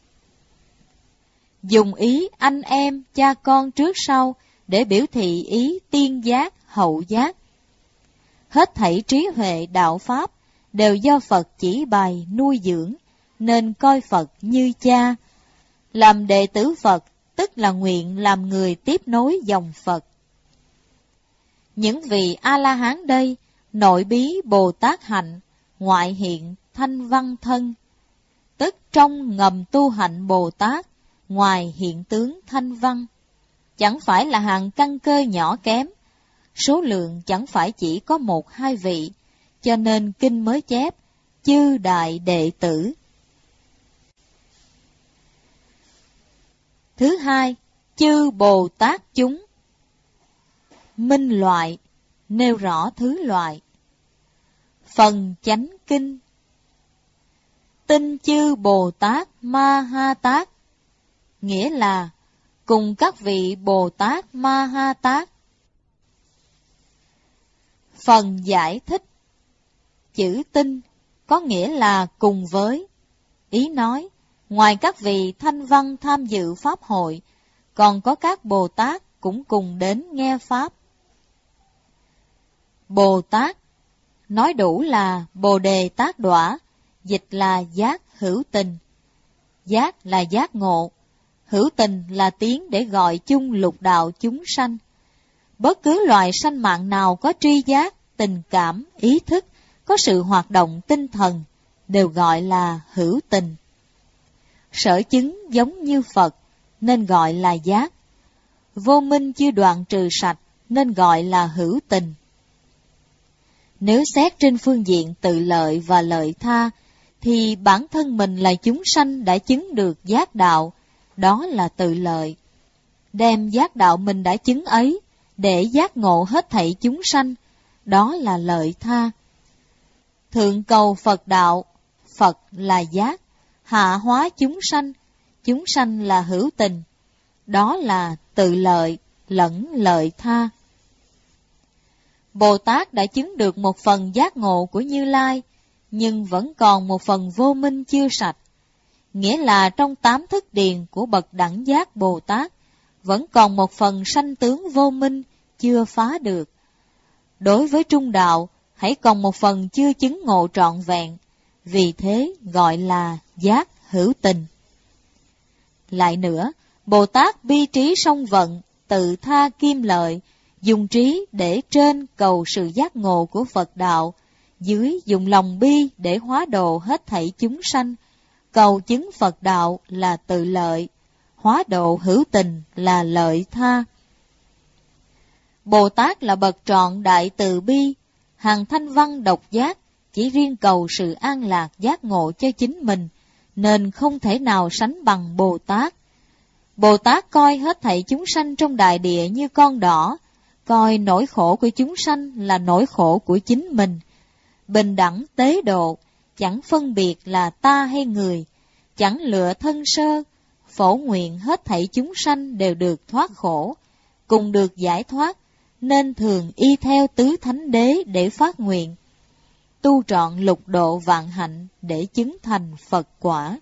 Dùng ý anh em, cha con trước sau để biểu thị ý tiên giác, hậu giác. Hết thảy trí huệ đạo pháp đều do Phật chỉ bày nuôi dưỡng, nên coi Phật như cha. Làm đệ tử Phật tức là nguyện làm người tiếp nối dòng Phật. Những vị A-la-hán đây, nội bí Bồ Tát hạnh, ngoại hiện thanh văn thân, tức trong ngầm tu hạnh Bồ Tát, ngoài hiện tướng thanh văn. Chẳng phải là hàng căn cơ nhỏ kém, số lượng chẳng phải chỉ có 1-2 vị, cho nên kinh mới chép chư đại đệ tử. Thứ hai, chư Bồ Tát chúng. Minh loại, nêu rõ thứ loại. Phần chánh kinh. Tinh chư Bồ Tát Ma Ha Tát, nghĩa là cùng các vị Bồ Tát Ma Ha Tát. Phần giải thích. Chữ tinh có nghĩa là cùng với. Ý nói, ngoài các vị thanh văn tham dự Pháp hội, còn có các Bồ Tát cũng cùng đến nghe Pháp. Bồ Tát, nói đủ là Bồ Đề Tát Đọa, dịch là giác hữu tình. Giác là giác ngộ, hữu tình là tiếng để gọi chung lục đạo chúng sanh. Bất cứ loài sanh mạng nào có tri giác, tình cảm, ý thức, có sự hoạt động tinh thần, đều gọi là hữu tình. Sở chứng giống như Phật, nên gọi là giác. Vô minh chưa đoạn trừ sạch, nên gọi là hữu tình. Nếu xét trên phương diện tự lợi và lợi tha, thì bản thân mình là chúng sanh đã chứng được giác đạo, đó là tự lợi. Đem giác đạo mình đã chứng ấy, để giác ngộ hết thảy chúng sanh, đó là lợi tha. Thượng cầu Phật đạo, Phật là giác, hạ hóa chúng sanh là hữu tình, đó là tự lợi lẫn lợi tha. Bồ Tát đã chứng được một phần giác ngộ của Như Lai, nhưng vẫn còn một phần vô minh chưa sạch. Nghĩa là trong 8 thức điền của bậc đẳng giác Bồ Tát, vẫn còn một phần sanh tướng vô minh chưa phá được. Đối với trung đạo, hãy còn một phần chưa chứng ngộ trọn vẹn, vì thế gọi là giác hữu tình. Lại nữa, Bồ Tát bi trí song vận, tự tha kim lợi, dùng trí để trên cầu sự giác ngộ của Phật đạo, dưới dùng lòng bi để hóa độ hết thảy chúng sanh, cầu chứng Phật đạo là tự lợi, hóa độ hữu tình là lợi tha. Bồ Tát là bậc trọn đại từ bi, hàng thanh văn độc giác, chỉ riêng cầu sự an lạc giác ngộ cho chính mình, nên không thể nào sánh bằng Bồ Tát. Bồ Tát coi hết thảy chúng sanh trong đại địa như con đỏ, coi nỗi khổ của chúng sanh là nỗi khổ của chính mình. Bình đẳng tế độ, chẳng phân biệt là ta hay người, chẳng lựa thân sơ, phổ nguyện hết thảy chúng sanh đều được thoát khổ, cùng được giải thoát, nên thường y theo tứ thánh đế để phát nguyện, tu trọn lục độ vạn hạnh để chứng thành Phật quả.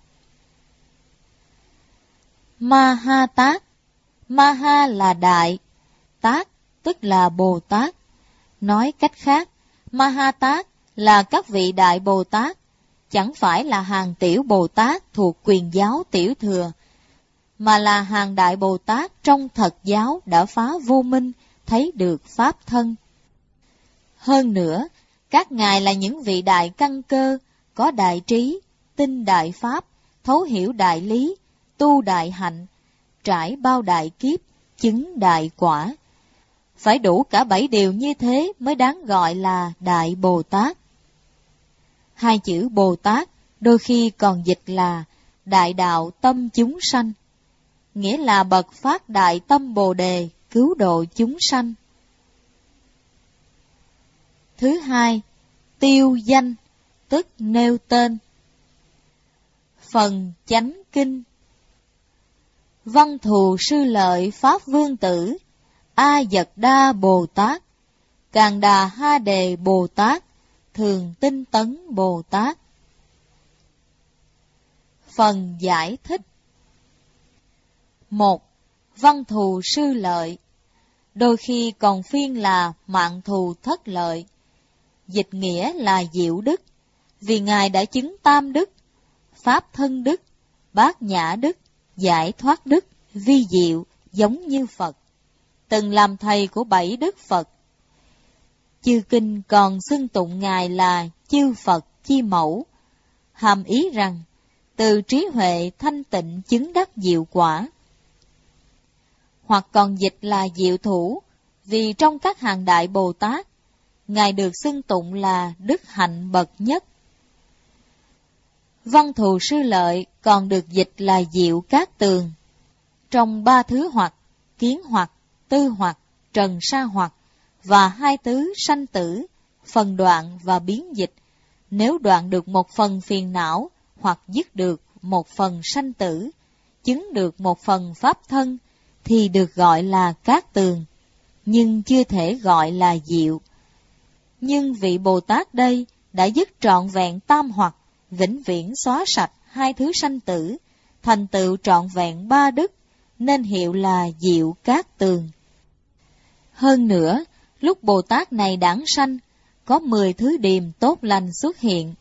Ma-ha Tát. Ma-ha là đại, Tát tức là Bồ Tát. Nói cách khác, Ma-ha Tát là các vị đại Bồ Tát, chẳng phải là hàng tiểu Bồ Tát thuộc quyền giáo tiểu thừa, mà là hàng đại Bồ Tát trong thật giáo đã phá vô minh, thấy được Pháp thân. Hơn nữa, các ngài là những vị đại căn cơ, có đại trí, tin đại Pháp, thấu hiểu đại lý, tu đại hạnh, trải bao đại kiếp, chứng đại quả. Phải đủ cả 7 điều như thế mới đáng gọi là Đại Bồ Tát. Hai chữ Bồ Tát đôi khi còn dịch là Đại Đạo Tâm Chúng Sanh, nghĩa là bậc phát đại tâm Bồ Đề, cứu độ chúng sanh. Thứ hai, tiêu danh, tức nêu tên. Phần Chánh Kinh. Văn Thù Sư Lợi Pháp Vương Tử, A Dật Đa Bồ Tát, Càn Đà Ha Đề Bồ Tát, Thường Tinh Tấn Bồ Tát. Phần giải thích. 1. Văn Thù Sư Lợi, đôi khi còn phiên là Mạng Thù Thất Lợi, dịch nghĩa là diệu đức, vì Ngài đã chứng tam đức, Pháp thân đức, Bát nhã đức, giải thoát đức, vi diệu, giống như Phật, từng làm thầy của 7 đức Phật. Chư kinh còn xưng tụng Ngài là chư Phật chi mẫu, hàm ý rằng từ trí huệ thanh tịnh chứng đắc diệu quả. Hoặc còn dịch là diệu thủ, vì trong các hàng đại Bồ Tát, Ngài được xưng tụng là đức hạnh bậc nhất. Văn Thù Sư Lợi còn được dịch là diệu cát tường. Trong 3 thứ hoặc, kiến hoặc, tư hoặc, trần sa hoặc, và 2 tứ sanh tử, phần đoạn và biến dịch, nếu đoạn được một phần phiền não, hoặc dứt được một phần sanh tử, chứng được một phần pháp thân, thì được gọi là cát tường, nhưng chưa thể gọi là diệu. Nhưng vị Bồ Tát đây đã dứt trọn vẹn tam hoặc, vĩnh viễn xóa sạch 2 thứ sanh tử, thành tựu trọn vẹn 3 đức, nên hiệu là diệu cát tường. Hơn nữa, lúc Bồ Tát này đản sanh, có 10 thứ điềm tốt lành xuất hiện.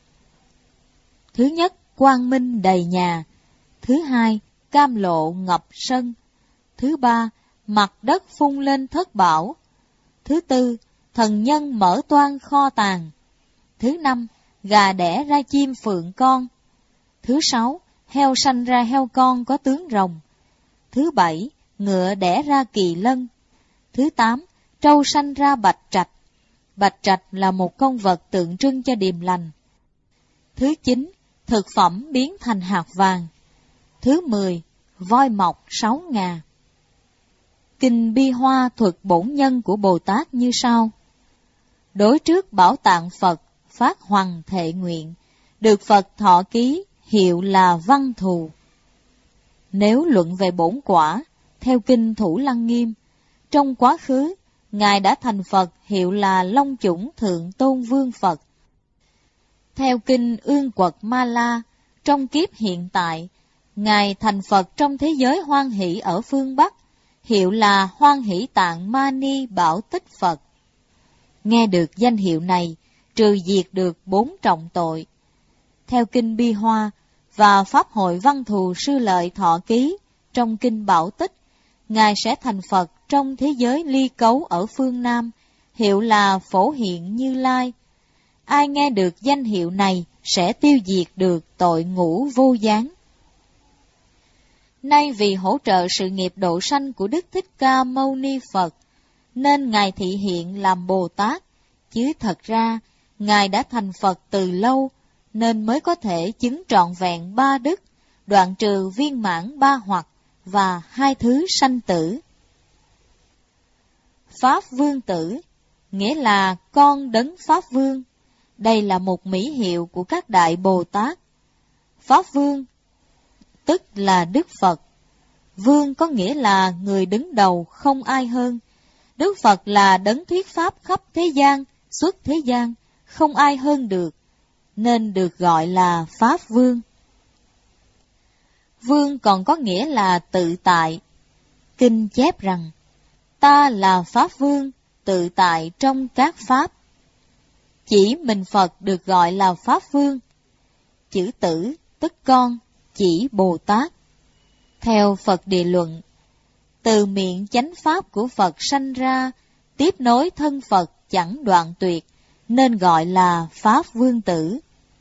Thứ nhất, quang minh đầy nhà. Thứ hai, cam lộ ngập sân. Thứ ba, mặt đất phun lên thất bảo. Thứ tư, thần nhân mở toang kho tàng. Thứ năm, gà đẻ ra chim phượng con. Thứ sáu, heo sanh ra heo con có tướng rồng. Thứ bảy, ngựa đẻ ra kỳ lân. Thứ tám, trâu sanh ra bạch trạch. Bạch trạch là một con vật tượng trưng cho điềm lành. Thứ chín, thực phẩm biến thành hạt vàng. Thứ 10, voi mọc 6 ngà. Kinh Bi Hoa thuật bổn nhân của Bồ Tát như sau. Đối trước bảo tạng Phật, phát hoằng thệ nguyện, được Phật thọ ký, hiệu là Văn Thù. Nếu luận về bổn quả, theo kinh Thủ Lăng Nghiêm, trong quá khứ, Ngài đã thành Phật hiệu là Long Chủng Thượng Tôn Vương Phật. Theo kinh Ương Quật Ma La, trong kiếp hiện tại, Ngài thành Phật trong thế giới hoan hỷ ở phương Bắc, hiệu là Hoan Hỷ Tạng Mani Bảo Tích Phật. Nghe được danh hiệu này, trừ diệt được 4 trọng tội. Theo kinh Bi Hoa và Pháp hội Văn Thù Sư Lợi thọ ký trong kinh Bảo Tích, Ngài sẽ thành Phật trong thế giới ly cấu ở phương Nam, hiệu là Phổ Hiện Như Lai. Ai nghe được danh hiệu này sẽ tiêu diệt được tội ngũ vô gián. Nay vì hỗ trợ sự nghiệp độ sanh của Đức Thích Ca Mâu Ni Phật, nên Ngài thị hiện làm Bồ Tát, chứ thật ra Ngài đã thành Phật từ lâu, nên mới có thể chứng trọn vẹn 3 đức, đoạn trừ viên mãn 3 hoặc và 2 thứ sanh tử. Pháp Vương Tử, nghĩa là con đấng Pháp Vương. Đây là một mỹ hiệu của các đại Bồ Tát. Pháp Vương, tức là Đức Phật. Vương có nghĩa là người đứng đầu không ai hơn, Đức Phật là đấng thuyết pháp khắp thế gian, suốt thế gian, không ai hơn được, nên được gọi là Pháp Vương. Vương còn có nghĩa là tự tại. Kinh chép rằng, ta là Pháp Vương, tự tại trong các Pháp. Chỉ mình Phật được gọi là Pháp Vương. Chữ tử, tức con, chỉ Bồ Tát. Theo Phật Địa Luận, từ miệng chánh Pháp của Phật sanh ra, tiếp nối thân Phật chẳng đoạn tuyệt, nên gọi là Pháp Vương Tử.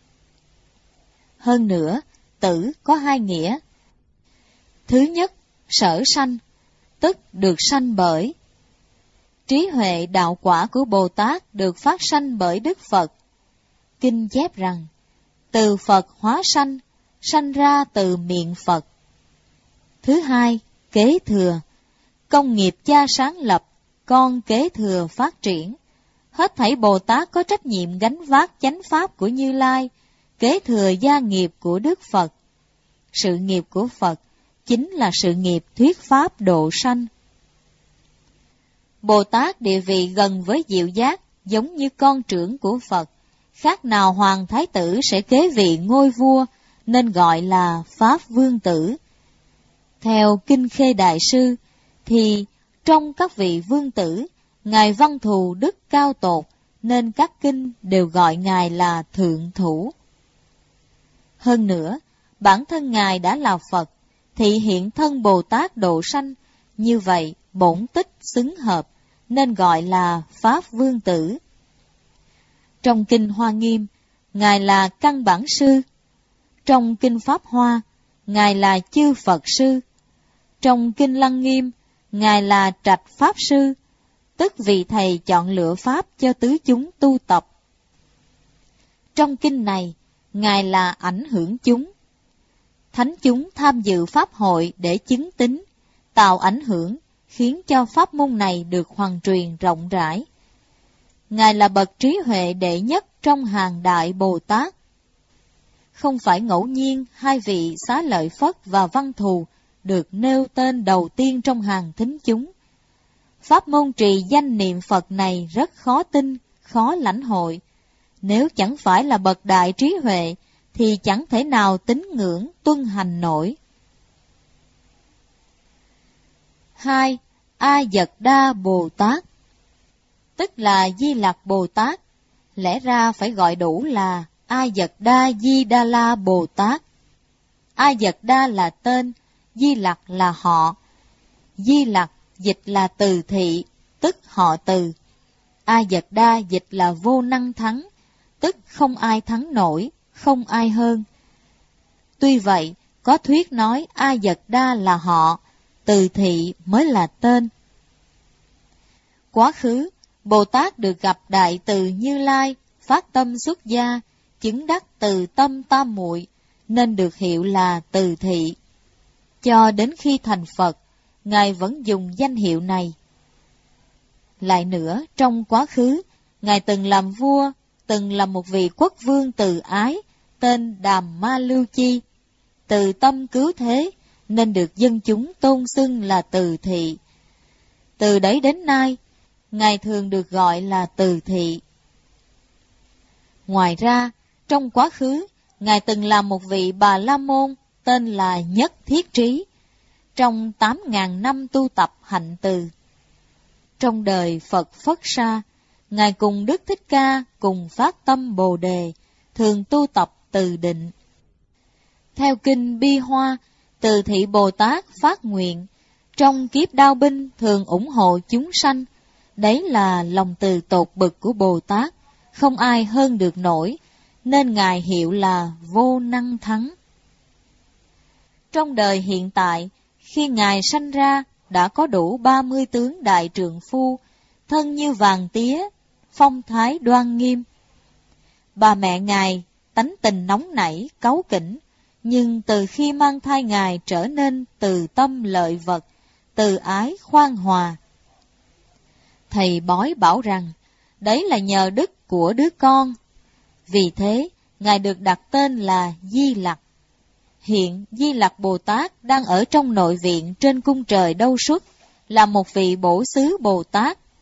Hơn nữa, tử có hai nghĩa. Thứ nhất, sở sanh, tức được sanh bởi. Trí huệ đạo quả của Bồ Tát được phát sanh bởi Đức Phật. Kinh chép rằng, từ Phật hóa sanh, sanh ra từ miệng Phật. Thứ hai, kế thừa, công nghiệp cha sáng lập, con kế thừa phát triển. Hết thảy Bồ Tát có trách nhiệm gánh vác chánh pháp của Như Lai, kế thừa gia nghiệp của Đức Phật. Sự nghiệp của Phật chính là sự nghiệp thuyết pháp độ sanh. Bồ Tát địa vị gần với Diệu Giác, giống như con trưởng của Phật, khác nào hoàng thái tử sẽ kế vị ngôi vua, nên gọi là Pháp Vương Tử. Theo Kinh Khê Đại Sư, thì trong các vị vương tử, Ngài Văn Thù đức cao tột, nên các kinh đều gọi Ngài là Thượng Thủ. Hơn nữa, bản thân Ngài đã là Phật, thị hiện thân Bồ Tát độ sanh, như vậy bổn tích xứng hợp, nên gọi là Pháp Vương Tử. Trong Kinh Hoa Nghiêm, Ngài là Căn Bản Sư. Trong Kinh Pháp Hoa, Ngài là Chư Phật Sư. Trong Kinh Lăng Nghiêm, Ngài là Trạch Pháp Sư, tức vị Thầy chọn lựa Pháp cho tứ chúng tu tập. Trong kinh này, Ngài là ảnh hưởng chúng. Thánh chúng tham dự Pháp hội để chứng tín, tạo ảnh hưởng, khiến cho pháp môn này được hoàn truyền rộng rãi. Ngài là bậc trí huệ đệ nhất trong hàng đại Bồ Tát. Không phải ngẫu nhiên hai vị Xá Lợi Phất và Văn Thù được nêu tên đầu tiên trong hàng thính chúng. Pháp môn trì danh niệm Phật này rất khó tin, khó lãnh hội. Nếu chẳng phải là bậc đại trí huệ, thì chẳng thể nào tín ngưỡng tuân hành nổi. 2. A Dật Đa Bồ Tát, tức là Di Lặc Bồ Tát, lẽ ra phải gọi đủ là A Dật Đa Di Đa La Bồ Tát. A Dật Đa là tên, Di Lặc là họ. Di Lặc dịch là từ thị, tức họ từ. A Dật Đa dịch là vô năng thắng, tức không ai thắng nổi, không ai hơn. Tuy vậy, có thuyết nói A Dật Đa là họ, từ thị mới là tên. Quá khứ, Bồ Tát được gặp Đại Từ Như Lai, phát tâm xuất gia, chứng đắc từ tâm tam muội, nên được hiệu là từ thị. Cho đến khi thành Phật, Ngài vẫn dùng danh hiệu này. Lại nữa, trong quá khứ, Ngài từng làm vua, từng là một vị quốc vương từ ái, tên Đàm Ma Lưu Chi. Từ tâm cứu thế, nên được dân chúng tôn xưng là từ thị. Từ đấy đến nay, Ngài thường được gọi là từ thị. Ngoài ra, trong quá khứ, Ngài từng là một vị Bà La Môn, tên là Nhất Thiết Trí, trong 8.000 năm tu tập hạnh từ. Trong đời Phật Phất Sa, Ngài cùng Đức Thích Ca cùng phát tâm Bồ Đề, thường tu tập từ định. Theo Kinh Bi Hoa, từ thị Bồ Tát phát nguyện, trong kiếp đao binh thường ủng hộ chúng sanh. Đấy là lòng từ tột bực của Bồ Tát, không ai hơn được nổi, nên Ngài hiệu là vô năng thắng. Trong đời hiện tại, khi Ngài sanh ra, đã có đủ 30 tướng đại trượng phu, thân như vàng tía, phong thái đoan nghiêm. Bà mẹ Ngài tánh tình nóng nảy, cáu kỉnh, nhưng từ khi mang thai Ngài trở nên từ tâm lợi vật, từ ái khoan hòa. Thầy bói bảo rằng, đấy là nhờ đức của đứa con. Vì thế, Ngài được đặt tên là Di Lặc. Hiện Di Lặc Bồ Tát đang ở trong nội viện trên cung trời Đâu Xuất, là một vị bổ xứ Bồ Tát,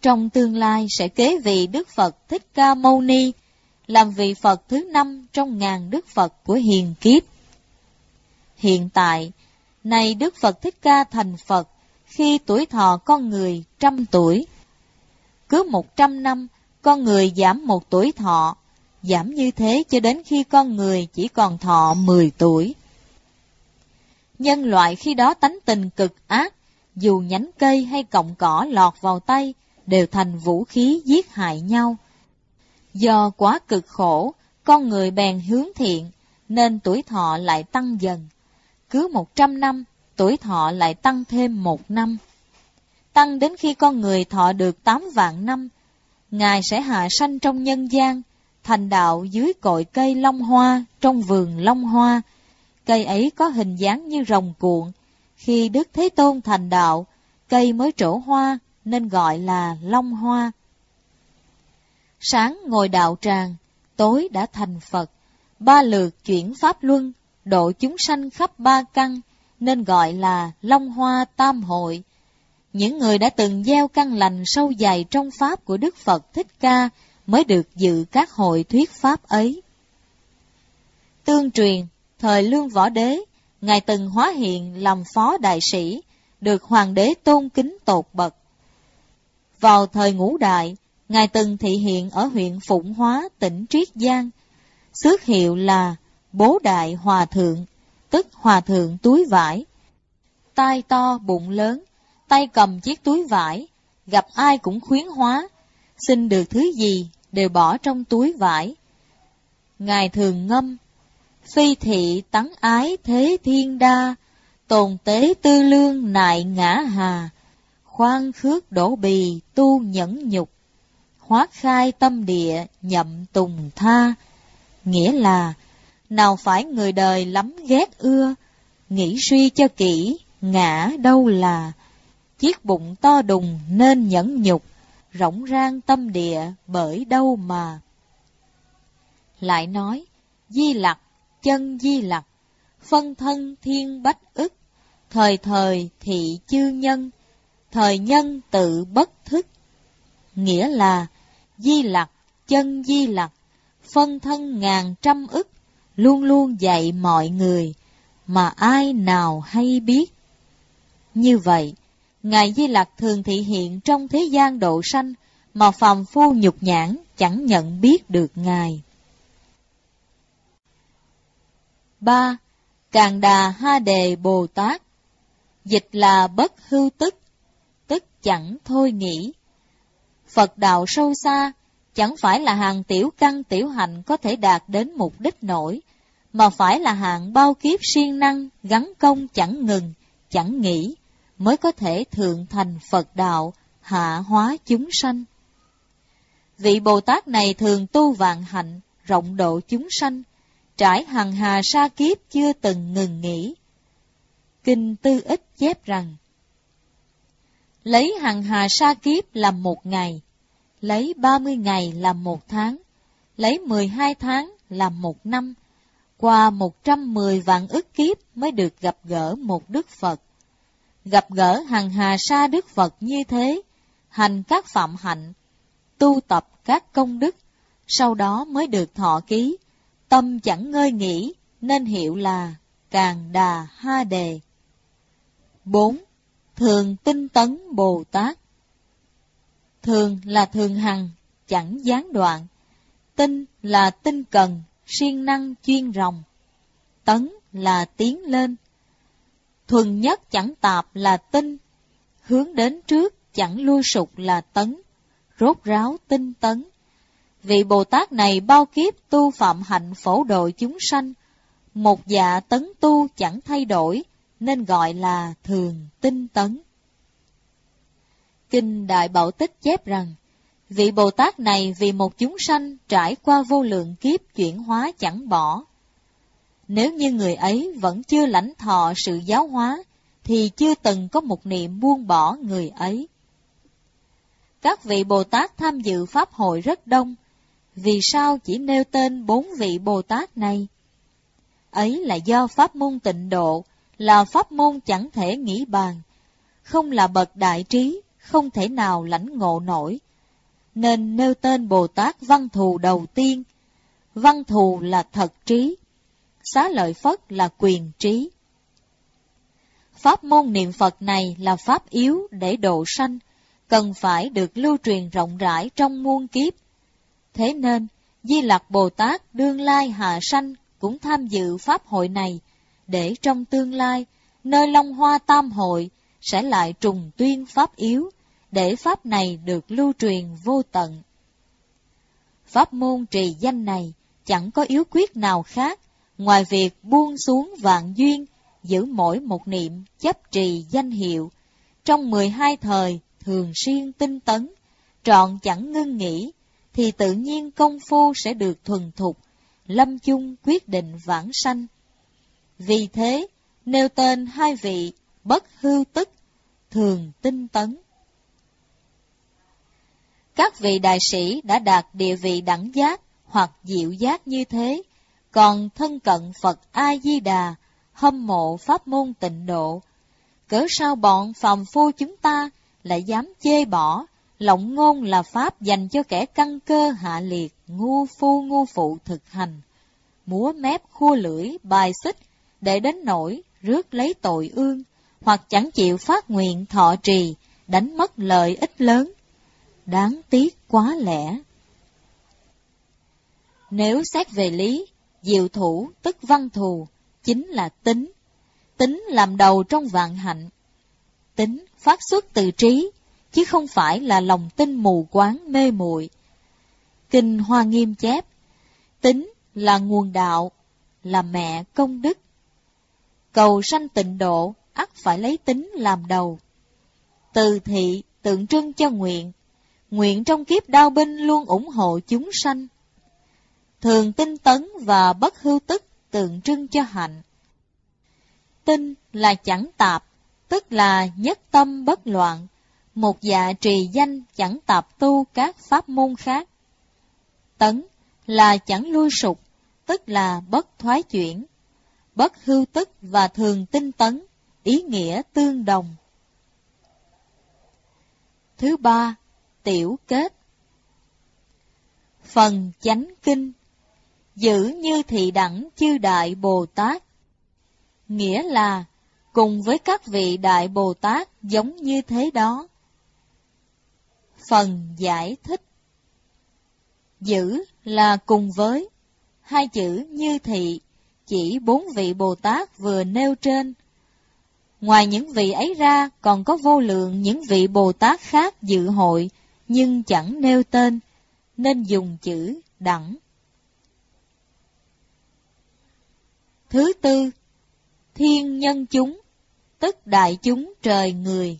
trong tương lai sẽ kế vị Đức Phật Thích Ca Mâu Ni, làm vị Phật thứ 5 trong ngàn Đức Phật của hiền kiếp. Hiện tại, này Đức Phật Thích Ca thành Phật khi tuổi thọ con người 100 tuổi. Cứ 100 năm, con người giảm 1 tuổi thọ, giảm như thế cho đến khi con người chỉ còn thọ 10 tuổi. Nhân loại khi đó tánh tình cực ác, dù nhánh cây hay cọng cỏ lọt vào tay, đều thành vũ khí giết hại nhau. Do quá cực khổ, con người bèn hướng thiện, nên tuổi thọ lại tăng dần. Cứ 100 năm, tuổi thọ lại tăng thêm 1 năm. Tăng đến khi con người thọ được 8 vạn năm, Ngài sẽ hạ sanh trong nhân gian, thành đạo dưới cội cây long hoa trong vườn long hoa. Cây ấy có hình dáng như rồng cuộn. Khi Đức Thế Tôn thành đạo, cây mới trổ hoa nên gọi là long hoa. Sáng ngồi đạo tràng, tối đã thành Phật. 3 lượt chuyển pháp luân, độ chúng sanh khắp 3 căn, nên gọi là long hoa tam hội. Những người đã từng gieo căn lành sâu dày trong pháp của Đức Phật Thích Ca mới được dự các hội thuyết pháp ấy. Tương truyền, thời Lương Võ Đế, Ngài từng hóa hiện làm phó đại sĩ, được Hoàng đế tôn kính tột bậc. Vào thời Ngũ Đại, Ngài từng thị hiện ở huyện Phụng Hóa, tỉnh Triết Giang, xước hiệu là Bố Đại Hòa Thượng, tức Hòa Thượng túi vải. Tai to bụng lớn, tay cầm chiếc túi vải, gặp ai cũng khuyến hóa, xin được thứ gì đều bỏ trong túi vải. Ngài thường ngâm: phi thị tắng ái thế thiên đa, tồn tế tư lương nại ngã hà, khoan khước đổ bì tu nhẫn nhục, hóa khai tâm địa nhậm tùng tha. Nghĩa là, nào phải người đời lắm ghét ưa, nghĩ suy cho kỹ, ngã đâu là. Chiếc bụng to đùng nên nhẫn nhục, rỗng rang tâm địa bởi đâu mà. Lại nói, Di Lặc, chân Di Lặc, phân thân thiên bách ức, thời thời thị chư nhân, thời nhân tự bất thức. Nghĩa là, Di Lặc, chân Di Lặc, phân thân ngàn trăm ức, luôn luôn dạy mọi người, mà ai nào hay biết. Như vậy, Ngài Di Lặc thường thị hiện trong thế gian độ sanh, mà phàm phu nhục nhãn chẳng nhận biết được Ngài. 3. Càn Đà Ha Đề Bồ Tát. Dịch là bất hưu tức, tức chẳng thôi nghĩ. Phật đạo sâu xa, chẳng phải là hàng tiểu căn tiểu hạnh có thể đạt đến mục đích nổi, mà phải là hạng bao kiếp siêng năng, gắn công chẳng ngừng, chẳng nghỉ, mới có thể thượng thành Phật đạo, hạ hóa chúng sanh. Vị Bồ Tát này thường tu vạn hạnh, rộng độ chúng sanh, trải hằng hà sa kiếp chưa từng ngừng nghỉ. Kinh Tư Ích chép rằng, lấy hằng hà sa kiếp làm 1 ngày, lấy 30 ngày làm 1 tháng, lấy 12 tháng làm 1 năm, qua 110 vạn ức kiếp mới được gặp gỡ một Đức Phật. Gặp gỡ hằng hà sa Đức Phật như thế, hành các phạm hạnh, tu tập các công đức, sau đó mới được thọ ký, tâm chẳng ngơi nghỉ, nên hiệu là Càn Đà Ha Đề. 4. Thường tinh tấn Bồ Tát. Thường là thường hằng, chẳng gián đoạn. Tinh là tinh cần, siêng năng chuyên ròng. Tấn là tiến lên. Thuần nhất chẳng tạp là tinh, hướng đến trước chẳng lui sụt là tấn, rốt ráo tinh tấn. Vị Bồ Tát này bao kiếp tu phạm hạnh phổ độ chúng sanh, một dạ tấn tu chẳng thay đổi, nên gọi là thường tinh tấn. Kinh Đại Bảo Tích chép rằng, vị Bồ Tát này vì một chúng sanh trải qua vô lượng kiếp chuyển hóa chẳng bỏ. Nếu như người ấy vẫn chưa lãnh thọ sự giáo hóa, thì chưa từng có một niệm buông bỏ người ấy. Các vị Bồ Tát tham dự Pháp hội rất đông, vì sao chỉ nêu tên 4 vị Bồ Tát này? Ấy là do pháp môn Tịnh Độ là pháp môn chẳng thể nghĩ bàn, không là bậc đại trí, không thể nào lãnh ngộ nổi, nên nêu tên Bồ Tát Văn Thù đầu tiên. Văn Thù là thật trí, Xá Lợi Phất là quyền trí. Pháp môn niệm Phật này là pháp yếu để độ sanh, cần phải được lưu truyền rộng rãi trong muôn kiếp. Thế nên, Di Lặc Bồ Tát đương lai hạ sanh cũng tham dự pháp hội này, để trong tương lai, nơi Long Hoa Tam Hội sẽ lại trùng tuyên pháp yếu, để pháp này được lưu truyền vô tận. Pháp môn trì danh này chẳng có yếu quyết nào khác, ngoài việc buông xuống vạn duyên, giữ mỗi một niệm chấp trì danh hiệu, trong 12 thời thường xuyên tinh tấn, trọn chẳng ngưng nghỉ, thì tự nhiên công phu sẽ được thuần thục, lâm chung quyết định vãng sanh. Vì thế, nêu tên hai vị Bất Hưu Tức, thường tinh tấn. Các vị đại sĩ đã đạt địa vị đẳng giác hoặc diệu giác như thế, còn thân cận Phật A-di-đà, hâm mộ pháp môn tịnh độ, cớ sao bọn phàm phu chúng ta lại dám chê bỏ, lộng ngôn là pháp dành cho kẻ căn cơ hạ liệt, ngu phu ngu phụ thực hành, múa mép khua lưỡi bài xích, để đến nỗi rước lấy tội ương, hoặc chẳng chịu phát nguyện thọ trì, đánh mất lợi ích lớn. Đáng tiếc quá lẽ. Nếu xét về lý, diệu thủ tức văn thù chính là tính. Tính làm đầu trong vạn hạnh. Tính phát xuất từ trí, chứ không phải là lòng tin mù quáng mê muội. Kinh Hoa Nghiêm chép, tính là nguồn đạo, là mẹ công đức. Cầu sanh tịnh độ, ắt phải lấy tính làm đầu. Từ thị tượng trưng cho nguyện, nguyện trong kiếp đao binh luôn ủng hộ chúng sanh. Thường tinh tấn và Bất Hưu Tức tượng trưng cho hạnh. Tinh là chẳng tạp, tức là nhất tâm bất loạn, một dạ trì danh chẳng tạp tu các pháp môn khác. Tấn là chẳng lui sụp, tức là bất thoái chuyển. Bất Hưu Tức và thường tinh tấn, ý nghĩa tương đồng. Thứ ba, tiểu kết. Phần chánh kinh, giữ như thị đẳng chư Đại Bồ Tát. Nghĩa là, cùng với các vị Đại Bồ Tát giống như thế đó. Phần giải thích. Giữ là cùng với, hai chữ như thị, chỉ 4 vị Bồ Tát vừa nêu trên. Ngoài những vị ấy ra, còn có vô lượng những vị Bồ Tát khác dự hội, nhưng chẳng nêu tên, nên dùng chữ đẳng. Thứ tư, thiên nhân chúng, tức đại chúng trời người.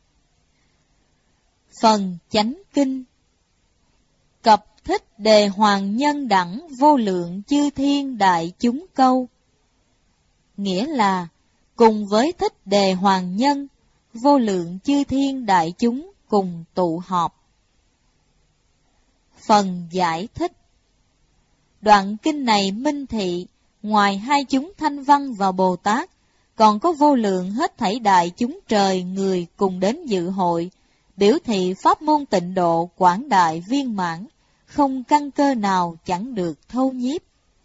Phần chánh kinh. Cập thích đề hoàng nhân đẳng vô lượng chư thiên đại chúng câu. Nghĩa là, cùng với thích đề hoàng nhân, vô lượng chư thiên đại chúng cùng tụ họp. Phần giải thích. Đoạn kinh này minh thị, ngoài hai chúng Thanh Văn và Bồ Tát, còn có vô lượng hết thảy đại chúng trời người cùng đến dự hội, biểu thị pháp môn tịnh độ quảng đại viên mãn, không căn cơ nào chẳng được thâu nhiếp.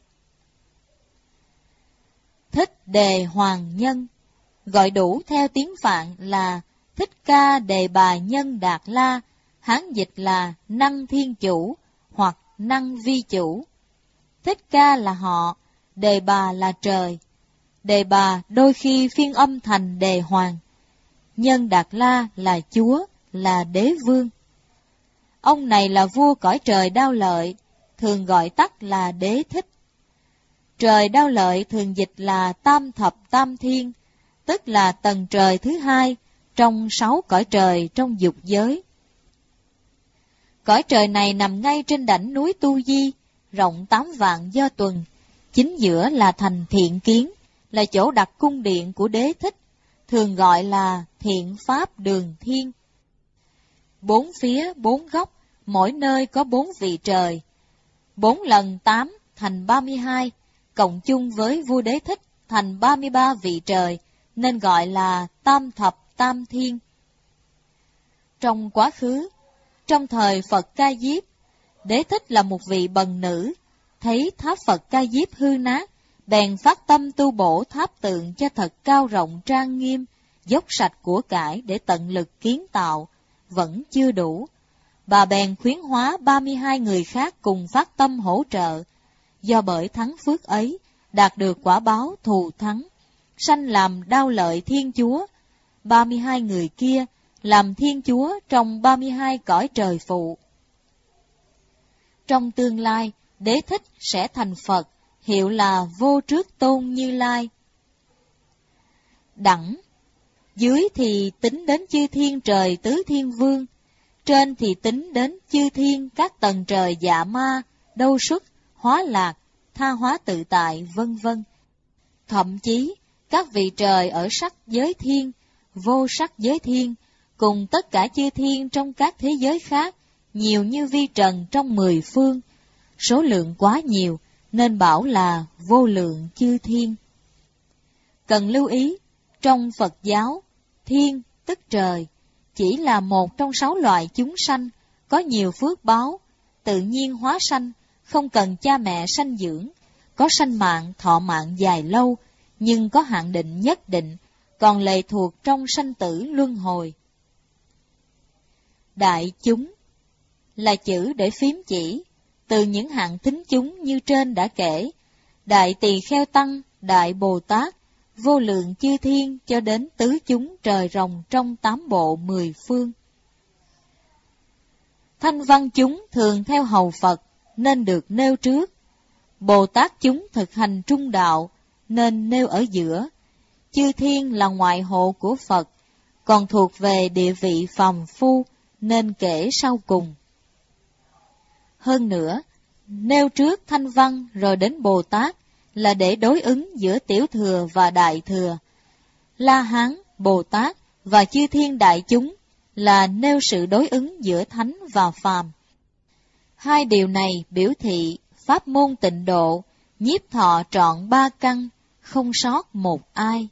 Thích đề hoàng nhân, gọi đủ theo tiếng Phạn là Thích Ca Đề Bà Nhân Đạt La, Hán dịch là năng thiên chủ hoặc năng vi chủ. Thích Ca là họ, Đề Bà là trời. Đề Bà đôi khi phiên âm thành Đề Hoàng. Nhân Đạt La là chúa, là đế vương. Ông này là vua cõi trời Đao Lợi, thường gọi tắt là Đế Thích. Trời Đao Lợi thường dịch là Tam Thập Tam Thiên, tức là tầng trời thứ hai trong 6 cõi trời trong dục giới. Cõi trời này nằm ngay trên đỉnh núi Tu Di, rộng 8 vạn do tuần. Chính giữa là thành Thiện Kiến, là chỗ đặt cung điện của Đế Thích, thường gọi là Thiện Pháp Đường Thiên. 4 phía 4 góc, mỗi nơi có 4 vị trời. 4 lần 8 thành 32, cộng chung với vua Đế Thích thành 33 vị trời, nên gọi là Tam Thập Tam Thiên. Trong quá khứ, trong thời Phật Ca Diếp, Đế Thích là một vị bần nữ, thấy tháp Phật Ca Diếp hư nát, bèn phát tâm tu bổ tháp tượng cho thật cao rộng trang nghiêm, dốc sạch của cải để tận lực kiến tạo, vẫn chưa đủ. Bà bèn khuyến hóa 32 người khác cùng phát tâm hỗ trợ, do bởi thắng phước ấy, đạt được quả báo thù thắng, sanh làm đao lợi Thiên Chúa. 32 người kia làm Thiên Chúa trong 32 cõi trời phụ. Trong tương lai, Đế Thích sẽ thành Phật, hiệu là Vô Trước Tôn Như Lai. Đẳng, dưới thì tính đến chư thiên trời tứ thiên vương, trên thì tính đến chư thiên các tầng trời dạ ma, đâu xuất, hóa lạc, tha hóa tự tại, vân vân. Thậm chí, các vị trời ở sắc giới thiên, vô sắc giới thiên, cùng tất cả chư thiên trong các thế giới khác, nhiều như vi trần trong 10 phương. Số lượng quá nhiều, nên bảo là vô lượng chư thiên. Cần lưu ý, trong Phật giáo, thiên tức trời, chỉ là một trong 6 loại chúng sanh, có nhiều phước báo, tự nhiên hóa sanh, không cần cha mẹ sanh dưỡng, có sanh mạng, thọ mạng dài lâu, nhưng có hạn định nhất định, còn lệ thuộc trong sanh tử luân hồi. Đại chúng là chữ để phím chỉ, từ những hạng thính chúng như trên đã kể, Đại Tỳ Kheo Tăng, Đại Bồ Tát, vô lượng chư thiên cho đến tứ chúng trời rồng trong 8 bộ 10 phương. Thanh văn chúng thường theo hầu Phật, nên được nêu trước. Bồ Tát chúng thực hành trung đạo, nên nêu ở giữa. Chư thiên là ngoại hộ của Phật, còn thuộc về địa vị phàm phu, nên kể sau cùng. Hơn nữa, nêu trước thanh văn rồi đến Bồ Tát là để đối ứng giữa tiểu thừa và đại thừa. La Hán, Bồ Tát và chư thiên đại chúng là nêu sự đối ứng giữa thánh và phàm. Hai điều này biểu thị pháp môn tịnh độ, nhiếp thọ trọn 3 căn, không sót một ai.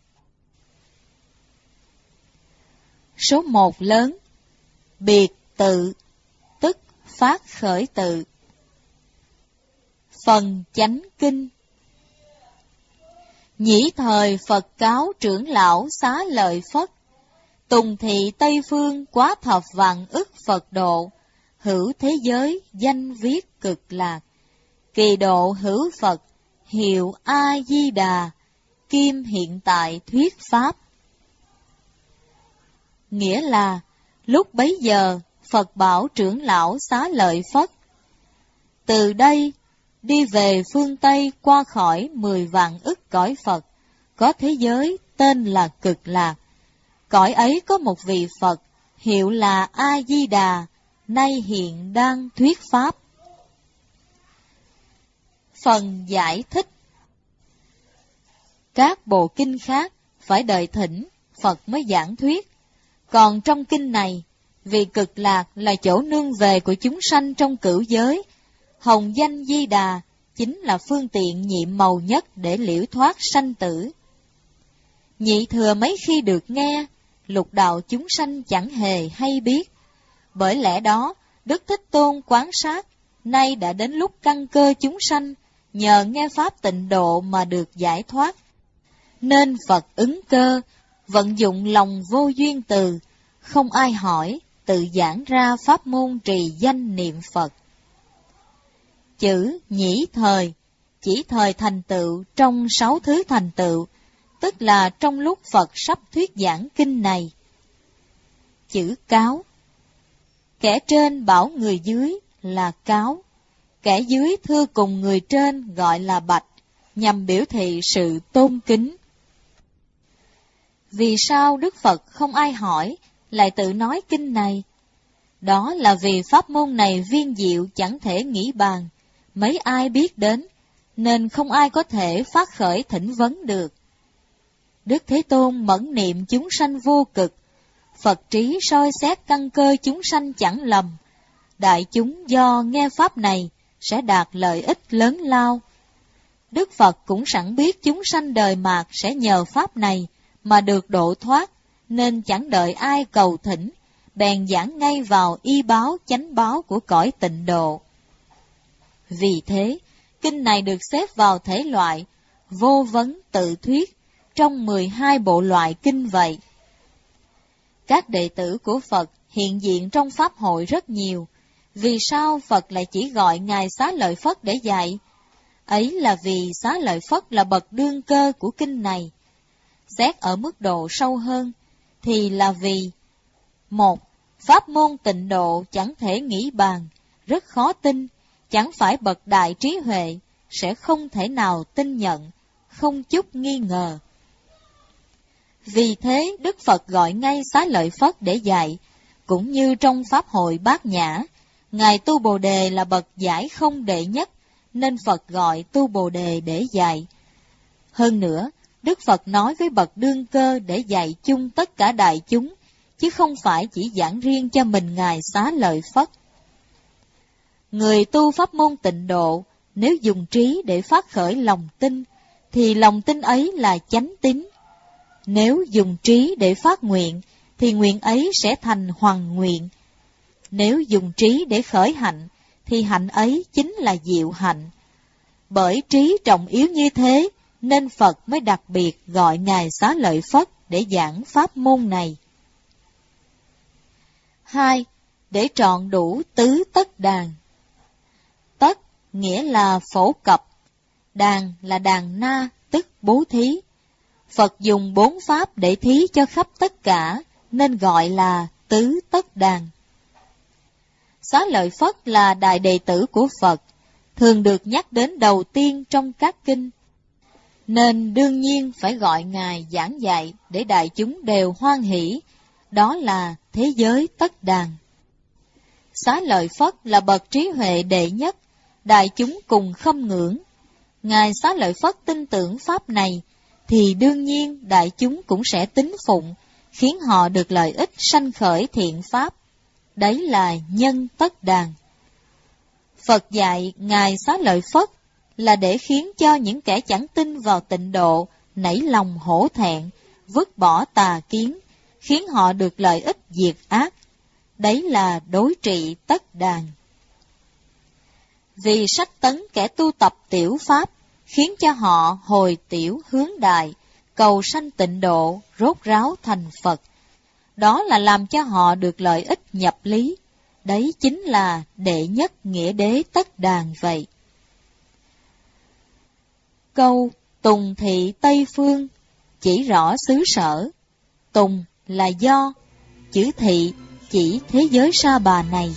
Số 1 lớn, biệt tự, tức phát khởi tự. Phần chánh kinh. Nhĩ thời Phật cáo trưởng lão Xá Lợi Phất, tùng thị Tây Phương quá thập vạn ức Phật độ, hữu thế giới danh viết cực lạc, kỳ độ hữu Phật, hiệu A-di-đà, kim hiện tại thuyết pháp. Nghĩa là, lúc bấy giờ, Phật bảo trưởng lão Xá Lợi Phất, từ đây, đi về phương Tây qua khỏi 10 vạn ức cõi Phật, có thế giới tên là Cực Lạc. Cõi ấy có một vị Phật, hiệu là A-di-đà, nay hiện đang thuyết pháp. Phần giải thích. Các bộ kinh khác phải đợi thỉnh, Phật mới giảng thuyết. Còn trong kinh này, vì Cực Lạc là chỗ nương về của chúng sanh trong cửu giới, hồng danh Di Đà chính là phương tiện nhiệm màu nhất để liễu thoát sanh tử. Nhị thừa mấy khi được nghe, lục đạo chúng sanh chẳng hề hay biết. Bởi lẽ đó, Đức Thích Tôn quán sát, nay đã đến lúc căn cơ chúng sanh, nhờ nghe pháp tịnh độ mà được giải thoát. Nên Phật ứng cơ, vận dụng lòng vô duyên từ, không ai hỏi, tự giảng ra pháp môn trì danh niệm Phật. Chữ nhĩ thời, chỉ thời thành tựu trong 6 thứ thành tựu, tức là trong lúc Phật sắp thuyết giảng kinh này. Chữ cáo, kẻ trên bảo người dưới là cáo, kẻ dưới thưa cùng người trên gọi là bạch, nhằm biểu thị sự tôn kính. Vì sao Đức Phật không ai hỏi, lại tự nói kinh này? Đó là vì pháp môn này viên diệu chẳng thể nghĩ bàn, mấy ai biết đến, nên không ai có thể phát khởi thỉnh vấn được. Đức Thế Tôn mẫn niệm chúng sanh vô cực, Phật trí soi xét căn cơ chúng sanh chẳng lầm. Đại chúng do nghe pháp này sẽ đạt lợi ích lớn lao. Đức Phật cũng sẵn biết chúng sanh đời mạt sẽ nhờ pháp này mà được độ thoát, nên chẳng đợi ai cầu thỉnh, bèn giảng ngay vào y báo chánh báo của cõi tịnh độ. Vì thế, kinh này được xếp vào thể loại vô vấn tự thuyết trong 12 bộ loại kinh vậy. Các đệ tử của Phật hiện diện trong Pháp hội rất nhiều. Vì sao Phật lại chỉ gọi Ngài Xá Lợi Phất để dạy? Ấy là vì Xá Lợi Phất là bậc đương cơ của kinh này. Xét ở mức độ sâu hơn, thì là vì: 1. Pháp môn tịnh độ chẳng thể nghĩ bàn, rất khó tin, chẳng phải bậc đại trí huệ, sẽ không thể nào tin nhận, không chút nghi ngờ. Vì thế, Đức Phật gọi ngay Xá Lợi Phất để dạy, cũng như trong Pháp hội Bát Nhã, Ngài Tu Bồ Đề là bậc giải không đệ nhất, nên Phật gọi Tu Bồ Đề để dạy. Hơn nữa, Đức Phật nói với bậc đương cơ để dạy chung tất cả đại chúng, chứ không phải chỉ giảng riêng cho mình Ngài Xá Lợi Phất. Người tu pháp môn tịnh độ, nếu dùng trí để phát khởi lòng tin, thì lòng tin ấy là chánh tín. Nếu dùng trí để phát nguyện, thì nguyện ấy sẽ thành hoằng nguyện. Nếu dùng trí để khởi hạnh, thì hạnh ấy chính là diệu hạnh. Bởi trí trọng yếu như thế, nên Phật mới đặc biệt gọi Ngài Xá Lợi Phất để giảng pháp môn này. 2. Để trọn đủ tứ tất đàn. Tất nghĩa là phổ cập, đàn là đàn na, tức bố thí. Phật dùng 4 pháp để thí cho khắp tất cả, nên gọi là tứ tất đàn. Xá Lợi Phất là đại đệ tử của Phật, thường được nhắc đến đầu tiên trong các kinh, nên đương nhiên phải gọi Ngài giảng dạy để đại chúng đều hoan hỷ, đó là thế giới tất đàn. Xá Lợi Phất là bậc trí huệ đệ nhất, đại chúng cùng khâm ngưỡng. Ngài Xá Lợi Phất tin tưởng pháp này, thì đương nhiên đại chúng cũng sẽ tín phụng, khiến họ được lợi ích sanh khởi thiện pháp. Đấy là nhân tất đàn. Phật dạy Ngài Xá Lợi Phất là để khiến cho những kẻ chẳng tin vào tịnh độ nảy lòng hổ thẹn, vứt bỏ tà kiến, khiến họ được lợi ích diệt ác. Đấy là đối trị tất đàn. Vì sách tấn kẻ tu tập tiểu pháp, khiến cho họ hồi tiểu hướng đại, cầu sanh tịnh độ, rốt ráo thành Phật. Đó là làm cho họ được lợi ích nhập lý. Đấy chính là đệ nhất nghĩa đế tất đàn vậy. Câu Tùng thị Tây Phương chỉ rõ xứ sở. Tùng là do, chữ thị chỉ thế giới Sa Bà này.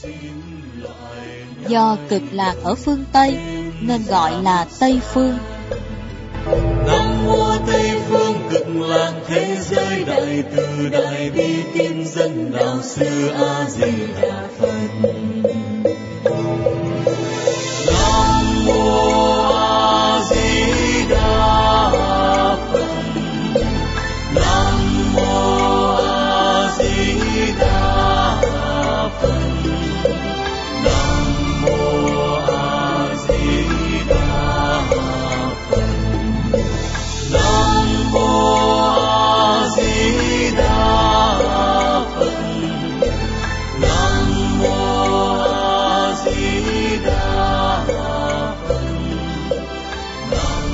Do cực lạc ở phương Tây nên gọi là Tây Phương. Nam mô Tây Phương cực lạc thế giới đại từ đại bi tiên dân đạo sư A Di Đà Phật. Nam mô A Di Đà Phật. Nam mô A Di Đà Phật. Nam mô A Di Đà Phật. Nam mô A Di Đà Phật. Nam mô A Di Đà Phật. Nam